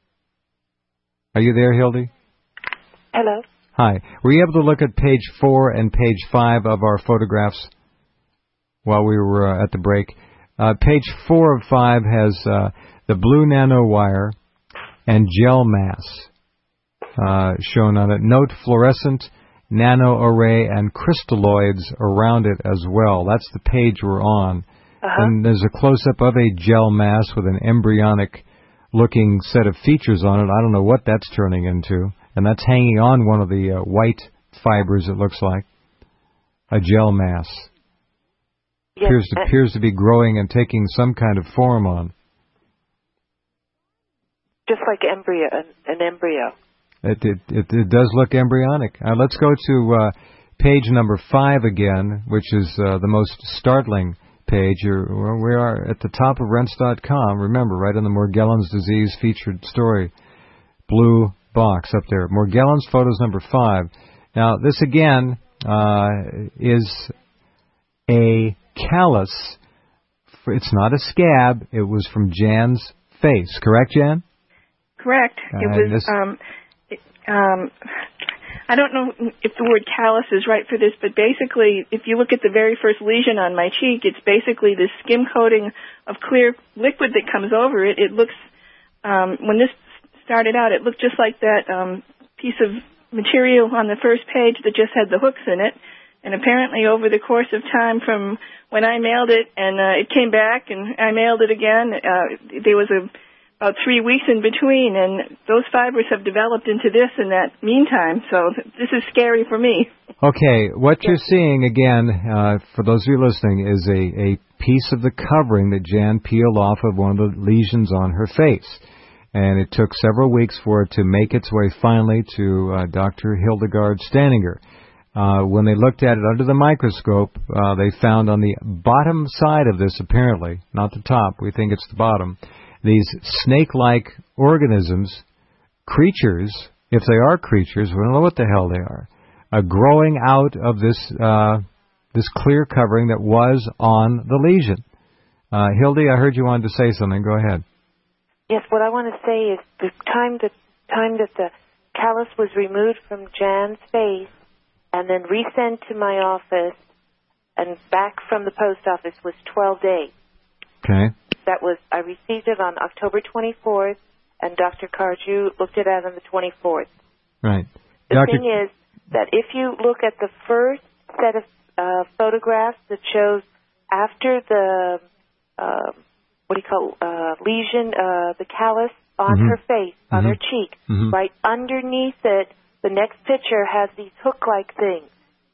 Are you there, Hildy? Hello. Hi. Were you able to look at page four and page five of our photographs while we were uh, at the break? Uh, page four of five has uh, the blue nanowire and gel mass uh, shown on it. Note fluorescent nanoarray and crystalloids around it as well. That's the page we're on. Uh-huh. And there's a close-up of a gel mass with an embryonic-looking set of features on it. I don't know what that's turning into. And that's hanging on one of the uh, white fibers, it looks like. A gel mass. Yes, appears, to, uh, appears to be growing and taking some kind of form on. Just like embryo, an, an embryo. It, it, it, it does look embryonic. Uh, let's go to uh, page number five again, which is uh, the most startling page. You're, we are at the top of rense dot com. Remember, right on the Morgellons disease featured story. Blue box up there. Morgellons photos number five. Now, this again uh, is a callus. It's not a scab. It was from Jan's face. Correct, Jan? Correct. It Uh, was, this- um, it, um, I don't know if the word callus is right for this, but basically, if you look at the very first lesion on my cheek, it's basically this skim coating of clear liquid that comes over it. It looks, um, when this started out, it looked just like that um, piece of material on the first page that just had the hooks in it. And apparently over the course of time from when I mailed it and uh, it came back and I mailed it again, uh, there was a, about three weeks in between, and those fibers have developed into this in that meantime. So this is scary for me. Okay, what you're seeing, again, uh, for those of you listening, is a, a piece of the covering that Jan peeled off of one of the lesions on her face. And it took several weeks for it to make its way finally to uh, Doctor Hildegard Staninger. Uh, when they looked at it under the microscope, uh, they found on the bottom side of this, apparently, not the top, we think it's the bottom, these snake-like organisms, creatures, if they are creatures, we don't know what the hell they are, uh, growing out of this uh, this clear covering that was on the lesion. Uh, Hildy, I heard you wanted to say something. Go ahead. Yes, what I want to say is the time that time that the callus was removed from Jan's face and then resent to my office and back from the post office was twelve days. Okay. That was, I received it on October twenty-fourth, and Doctor Cardew looked at it on the twenty-fourth. Right. The Doctor thing is that if you look at the first set of uh, photographs that shows after the, uh, what do you call uh, lesion, uh, the callus on Mm-hmm. her face, on Mm-hmm. her cheek, Mm-hmm. right underneath it, the next picture has these hook-like things.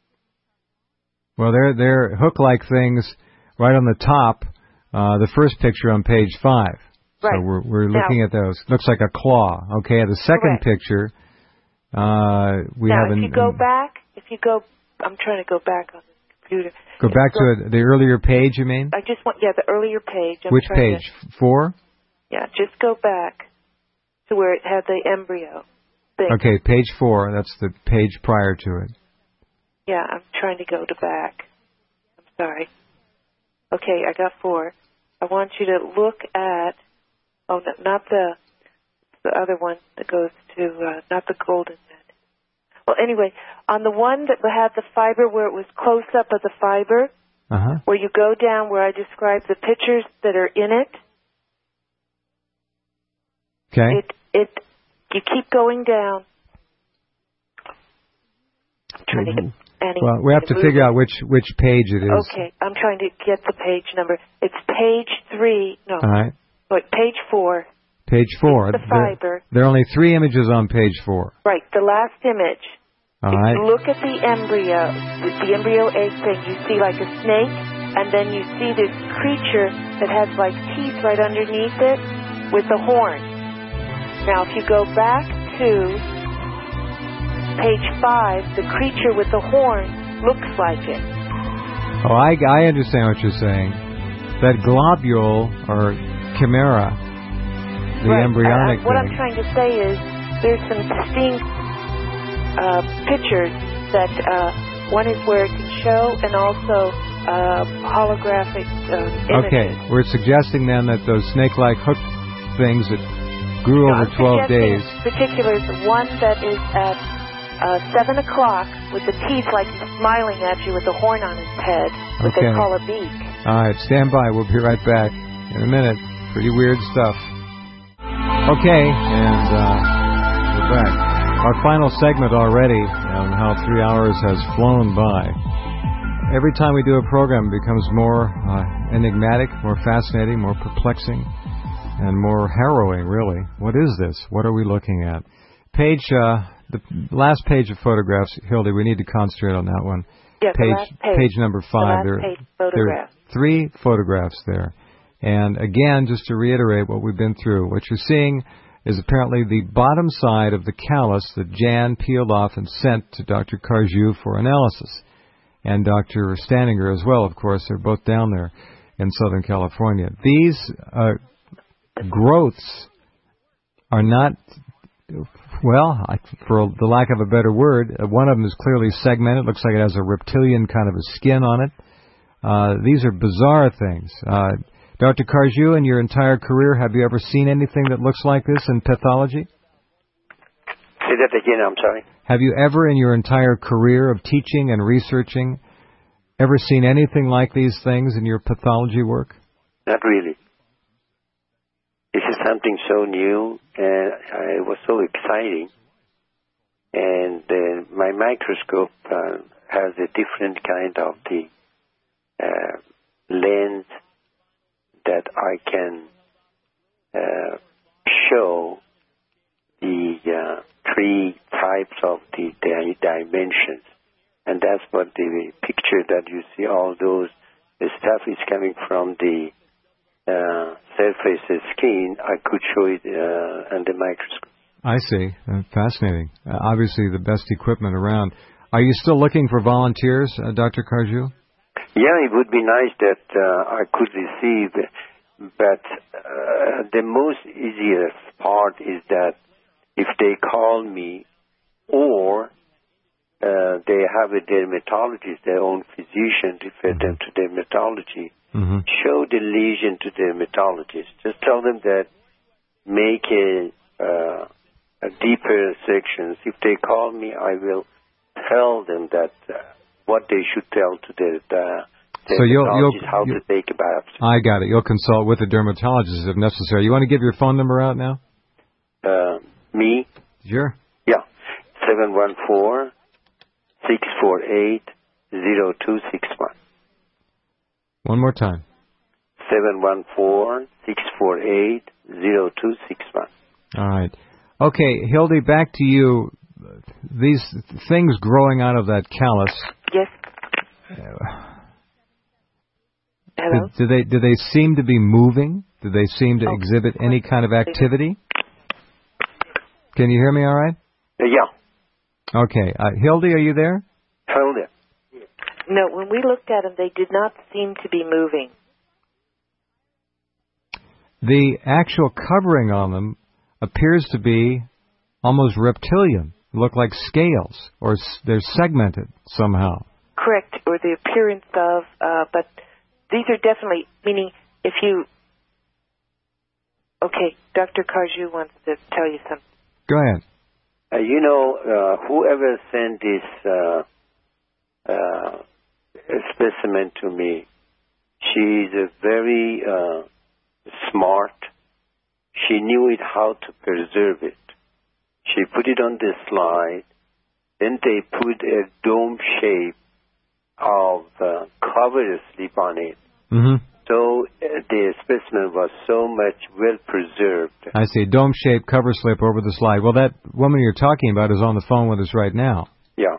Well, they're, they're hook-like things right on the top, uh, the first picture on page five. Right. So we're, we're looking now, at those. Looks like a claw. Okay, the second correct. picture, uh, we now, have an... if you go an- back, if you go, I'm trying to go back on the computer. Go If back you to the earlier page, you mean? I just want, yeah, the earlier page. I'm Which trying page? Four? To, yeah, just go back to where it had the embryo thing. Okay, page four. That's the page prior to it. Yeah, I'm trying to go to back. I'm sorry. Okay, I got four. I want you to look at, oh, no, not the the other one that goes to, uh, not the golden head. Well, anyway, on the one that had the fiber where it was close up of the fiber, Uh-huh. where you go down where I described the pictures that are in it, Okay. it, it, you keep going down. I'm trying to get Annie. Well, we have to move figure it. out which, which page it is. Okay, I'm trying to get the page number. It's page three. No, All right. wait, page four. Page four. The There, fiber. there are only three images on page four. Right, the last image. All if right. you look at the embryo, with the embryo egg thing, you see like a snake, and then you see this creature that has like teeth right underneath it with a horn. Now, if you go back to page five, the creature with the horn looks like it. Oh, I, I understand what you're saying. That globule, or chimera, the right. embryonic uh, What thing. I'm trying to say is there's some distinct uh, pictures that uh, one is where it can show and also uh, holographic um, images. Okay, we're suggesting then that those snake-like hook things that grew No, over I'm twelve suggesting days. particulars, one that is at uh, seven o'clock with the teeth like he's smiling at you with a horn on his head, what Okay. they call a beak. All right, stand by. We'll be right back in a minute. Pretty weird stuff. Okay, and uh, we're back. Our final segment already on how three hours has flown by. Every time we do a program, it becomes more uh, enigmatic, more fascinating, more perplexing, and more harrowing, really. What is this? What are we looking at? Page, uh, the last page of photographs, Hildy, we need to concentrate on that one. Yeah, the Page, last page. page number five. The last there, page there photograph. are three photographs there. And again, just to reiterate what we've been through, what you're seeing is apparently the bottom side of the callus that Jan peeled off and sent to Doctor Cardew for analysis. And Doctor Staninger as well, of course. They're both down there in Southern California. These uh, growths are not Well, I, for the lack of a better word, uh, one of them is clearly segmented. Looks like it has a reptilian kind of a skin on it. Uh, these are bizarre things. Uh, Doctor Carjou, in your entire career, have you ever seen anything that looks like this in pathology? Say that again, I'm sorry. Have you ever, in your entire career of teaching and researching, ever seen anything like these things in your pathology work? Not really. This is something so new, and uh, it was so exciting. And uh, my microscope uh, has a different kind of the uh, lens that I can uh, show the uh, three types of the, the dimensions. And that's what the picture that you see, all those, the stuff is coming from the uh, surface of skin. I could show it uh, under the microscope. I see. Uh, fascinating. Uh, obviously the best equipment around. Are you still looking for volunteers, uh, Doctor Carjou? Yeah, it would be nice that uh, I could receive, but uh, the most easiest part is that if they call me or uh, they have a dermatologist, their own physician, refer them to dermatology, mm-hmm. show the lesion to dermatologist. Just tell them that make a, uh, a deeper sections. If they call me, I will tell them that uh, what they should tell to the, the so you'll, you'll, how you'll, to take a biopsy. I got it. You'll consult with the dermatologist if necessary. You want to give your phone number out now? Uh, me? Sure. Yeah. seven one four, six four eight, zero two six one. One more time. seven one four, six four eight, zero two six one. All right. Okay, Hildy, back to you. These things growing out of that callus. Yes. Uh, Hello? Do, do they do they seem to be moving? Do they seem to oh, exhibit any kind of activity? Can you hear me all right? Uh, yeah. Okay. Uh, Hildy, are you there? Hildy. No, when we looked at them, they did not seem to be moving. The actual covering on them appears to be almost reptilian. Look like scales, or s- they're segmented somehow. Correct, or the appearance of, uh, but these are definitely, meaning if you, okay, Doctor Carjou wants to tell you something. Go ahead. Uh, you know, uh, whoever sent this uh, uh, specimen to me, she's a very uh, smart. She knew it how to preserve it. She put it on the slide. Then they put a dome shape of uh, cover slip on it. Mm-hmm. So uh, the specimen was so much well preserved. I see. Dome-shaped cover slip over the slide. Well, that woman you're talking about is on the phone with us right now. Yeah.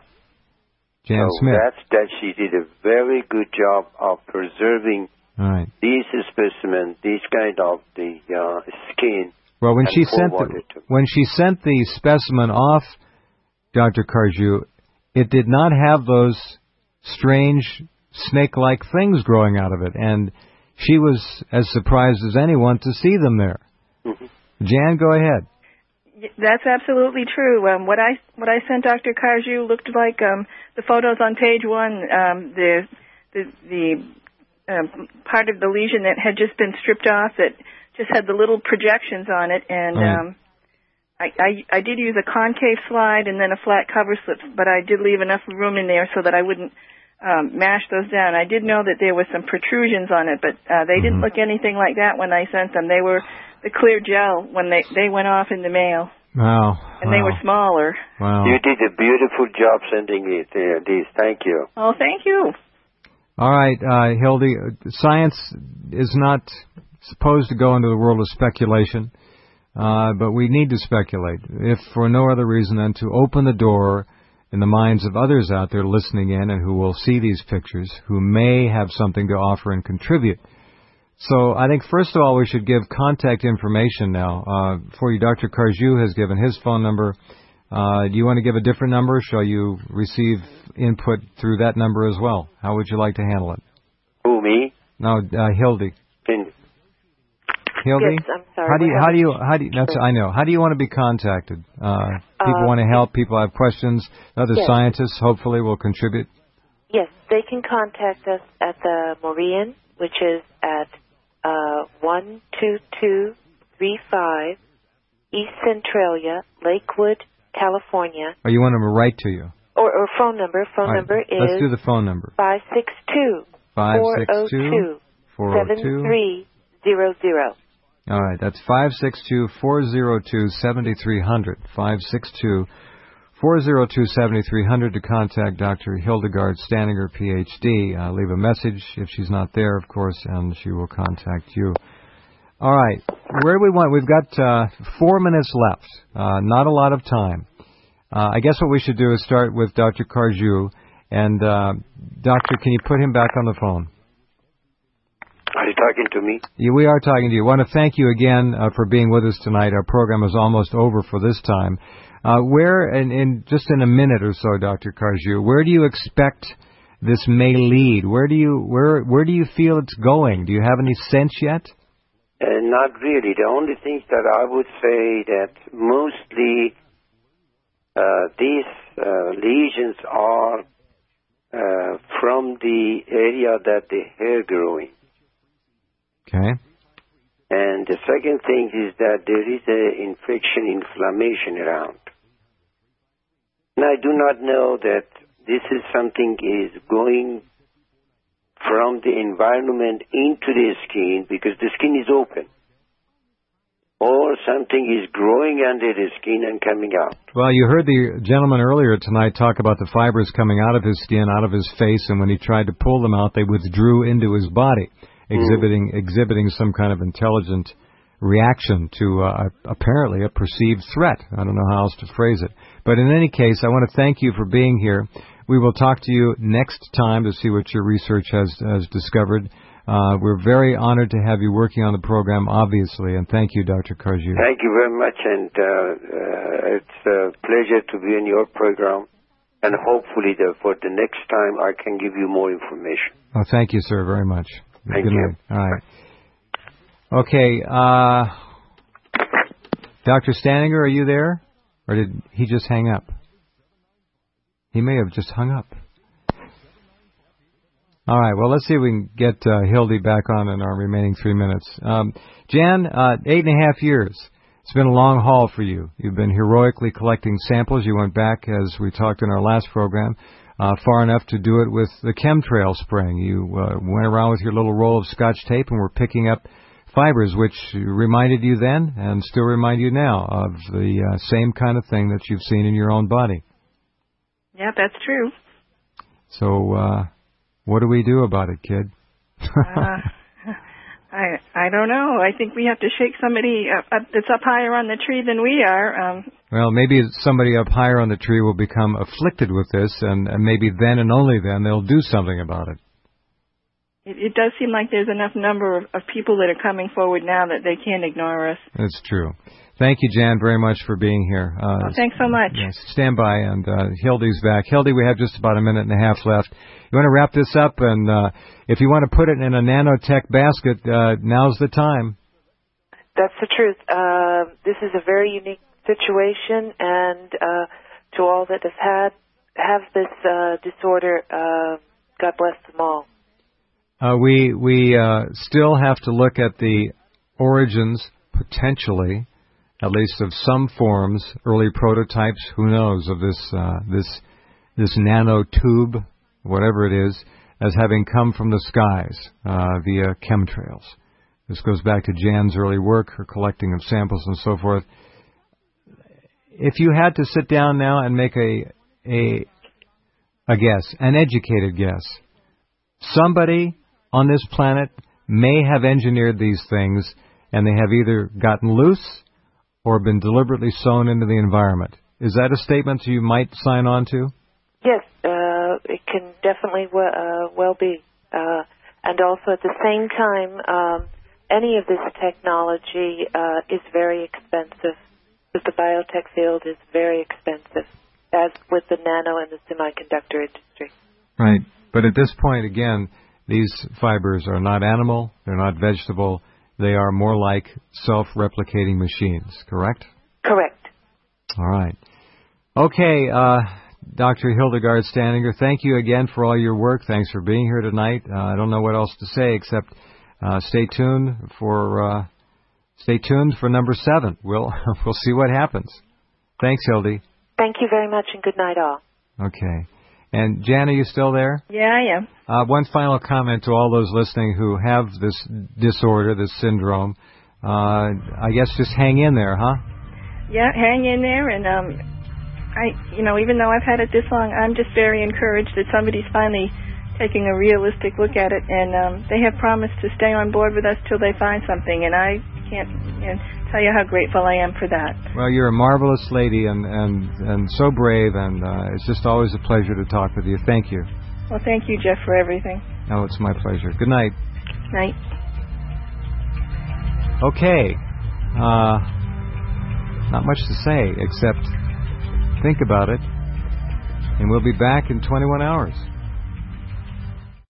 Jan so Smith. That's that. She did a very good job of preserving All right. these specimens, these kind of the uh, skin. Well, when she sent the, when she sent the specimen off, Doctor Carjou, it did not have those strange snake-like things growing out of it, and she was as surprised as anyone to see them there. Mm-hmm. Jan, go ahead. That's absolutely true. Um, what I what I sent Doctor Carjou looked like um, the photos on page one. Um, the the, the um, part of the lesion that had just been stripped off that just had the little projections on it, and right. um, I, I I did use a concave slide and then a flat cover slip, but I did leave enough room in there so that I wouldn't um, mash those down. I did know that there was some protrusions on it, but uh, they mm-hmm. didn't look anything like that when I sent them. They were the clear gel when they, they went off in the mail. Wow. And wow. they were smaller. Wow. You did a beautiful job sending it, uh, these. Thank you. Oh, thank you. All right, uh, Hildy, science is not supposed to go into the world of speculation, uh, but we need to speculate, if for no other reason than to open the door in the minds of others out there listening in and who will see these pictures, who may have something to offer and contribute. So I think, first of all, we should give contact information now. Uh, for you, Doctor Carjou has given his phone number. Uh, do you want to give a different number? Shall you receive input through that number as well? How would you like to handle it? Who, me? No, uh, Hildy. Can... Hildy? Yes, I'm sorry. How do you, We're how do you, having- how do you, that's, I know. How do you want to be contacted? Uh, people Uh, want to help, people have questions, other yes. scientists hopefully will contribute. Yes, they can contact us at the Morean, which is at uh, one two two three five East Centralia, Lakewood, California. Or you want them to write to you? Or, or phone number. Phone All right, number is let's do the phone number. five six two, four oh two, seven three zero zero. All right, that's five six two, four oh two, seven three zero zero. five six two, four oh two, seven three zero zero to contact Doctor Hildegard Staninger, P H D. Uh, leave a message if she's not there, of course, and she will contact you. All right, where do we want? We've got uh, four minutes left, uh, not a lot of time. Uh, I guess what we should do is start with Doctor Carjou. And, uh, Doctor, can you put him back on the phone? Are you talking to me? Yeah, we are talking to you. I want to thank you again uh, for being with us tonight. Our program is almost over for this time. Uh, where, in, in just in a minute or so, Doctor Carjou, where do you expect this may lead? Where do you where where do you feel it's going? Do you have any sense yet? Uh, not really. The only things that I would say that mostly uh, these uh, lesions are uh, from the area that the hair growing. Okay. And the second thing is that there is an infection, inflammation around. And I do not know that this is something is going from the environment into the skin because the skin is open. Or something is growing under the skin and coming out. Well, you heard the gentleman earlier tonight talk about the fibers coming out of his skin, out of his face, and when he tried to pull them out, they withdrew into his body, exhibiting mm. exhibiting some kind of intelligent reaction to uh, apparently a perceived threat. I don't know how else to phrase it. But in any case, I want to thank you for being here. We will talk to you next time to see what your research has, has discovered. Uh, we're very honored to have you working on the program, obviously, and thank you, Doctor Carjou. Thank you very much, and uh, uh, it's a pleasure to be in your program, and hopefully the, for the next time I can give you more information. Oh, thank you, sir, very much. Thank Good you. night. All right. Okay, uh, Doctor Staninger, are you there? Or did he just hang up? He may have just hung up. All right, well, let's see if we can get uh, Hildy back on in our remaining three minutes. Um, Jan, uh, eight and a half years. It's been a long haul for you. You've been heroically collecting samples. You went back, as we talked in our last program, uh, far enough to do it with the chemtrail spraying. You uh, went around with your little roll of Scotch tape and were picking up fibers, which reminded you then and still remind you now of the uh, same kind of thing that you've seen in your own body. Yeah, that's true. So, uh, what do we do about it, kid? uh, I I don't know. I think we have to shake somebody up, up, that's up higher on the tree than we are. Um, well, maybe somebody up higher on the tree will become afflicted with this, and, and maybe then and only then they'll do something about it. It, it does seem like there's enough number of, of people that are coming forward now that they can't ignore us. That's true. Thank you, Jan, very much for being here. Uh, oh, thanks so much. Yes, stand by, and uh, Hildy's back. Hildy, we have just about a minute and a half left. You want to wrap this up, and uh, if you want to put it in a nanotech basket, uh, now's the time. That's the truth. Uh, this is a very unique situation, and uh, to all that have had have this uh, disorder, uh, God bless them all. Uh, we we uh, still have to look at the origins, potentially, at least of some forms, early prototypes, who knows, of this uh, this this nanotube, whatever it is, as having come from the skies uh, via chemtrails. This goes back to Jan's early work, her collecting of samples and so forth. If you had to sit down now and make a a a guess, an educated guess, somebody on this planet may have engineered these things, and they have either gotten loose or been deliberately sown into the environment. Is that a statement you might sign on to? Yes, uh, it can definitely w- uh, well be. Uh, and also at the same time, um, any of this technology uh, is very expensive, because the biotech field is very expensive, as with the nano and the semiconductor industry. Right. But at this point, again, these fibers are not animal, they're not vegetable, they are more like self-replicating machines, correct? Correct. All right. Okay, uh, Doctor Hildegard Staninger, thank you again for all your work. Thanks for being here tonight. Uh, I don't know what else to say except uh, stay tuned for uh, stay tuned for number seven. We'll we'll see what happens. Thanks, Hildy. Thank you very much, and good night, all. Okay. And Jan, are you still there? Yeah, I am. Uh, one final comment to all those listening who have this disorder, this syndrome. Uh, I guess just hang in there, huh? Yeah, hang in there, and um, I, you know, even though I've had it this long, I'm just very encouraged that somebody's finally taking a realistic look at it, and um, they have promised to stay on board with us till they find something, and I can't you know, tell you how grateful I am for that. Well, you're a marvelous lady and, and, and so brave, and uh, it's just always a pleasure to talk with you. Thank you. Well, thank you, Jeff, for everything. Oh, it's my pleasure. Good night. Night. Okay. Uh, not much to say, except think about it, and we'll be back in twenty-one hours.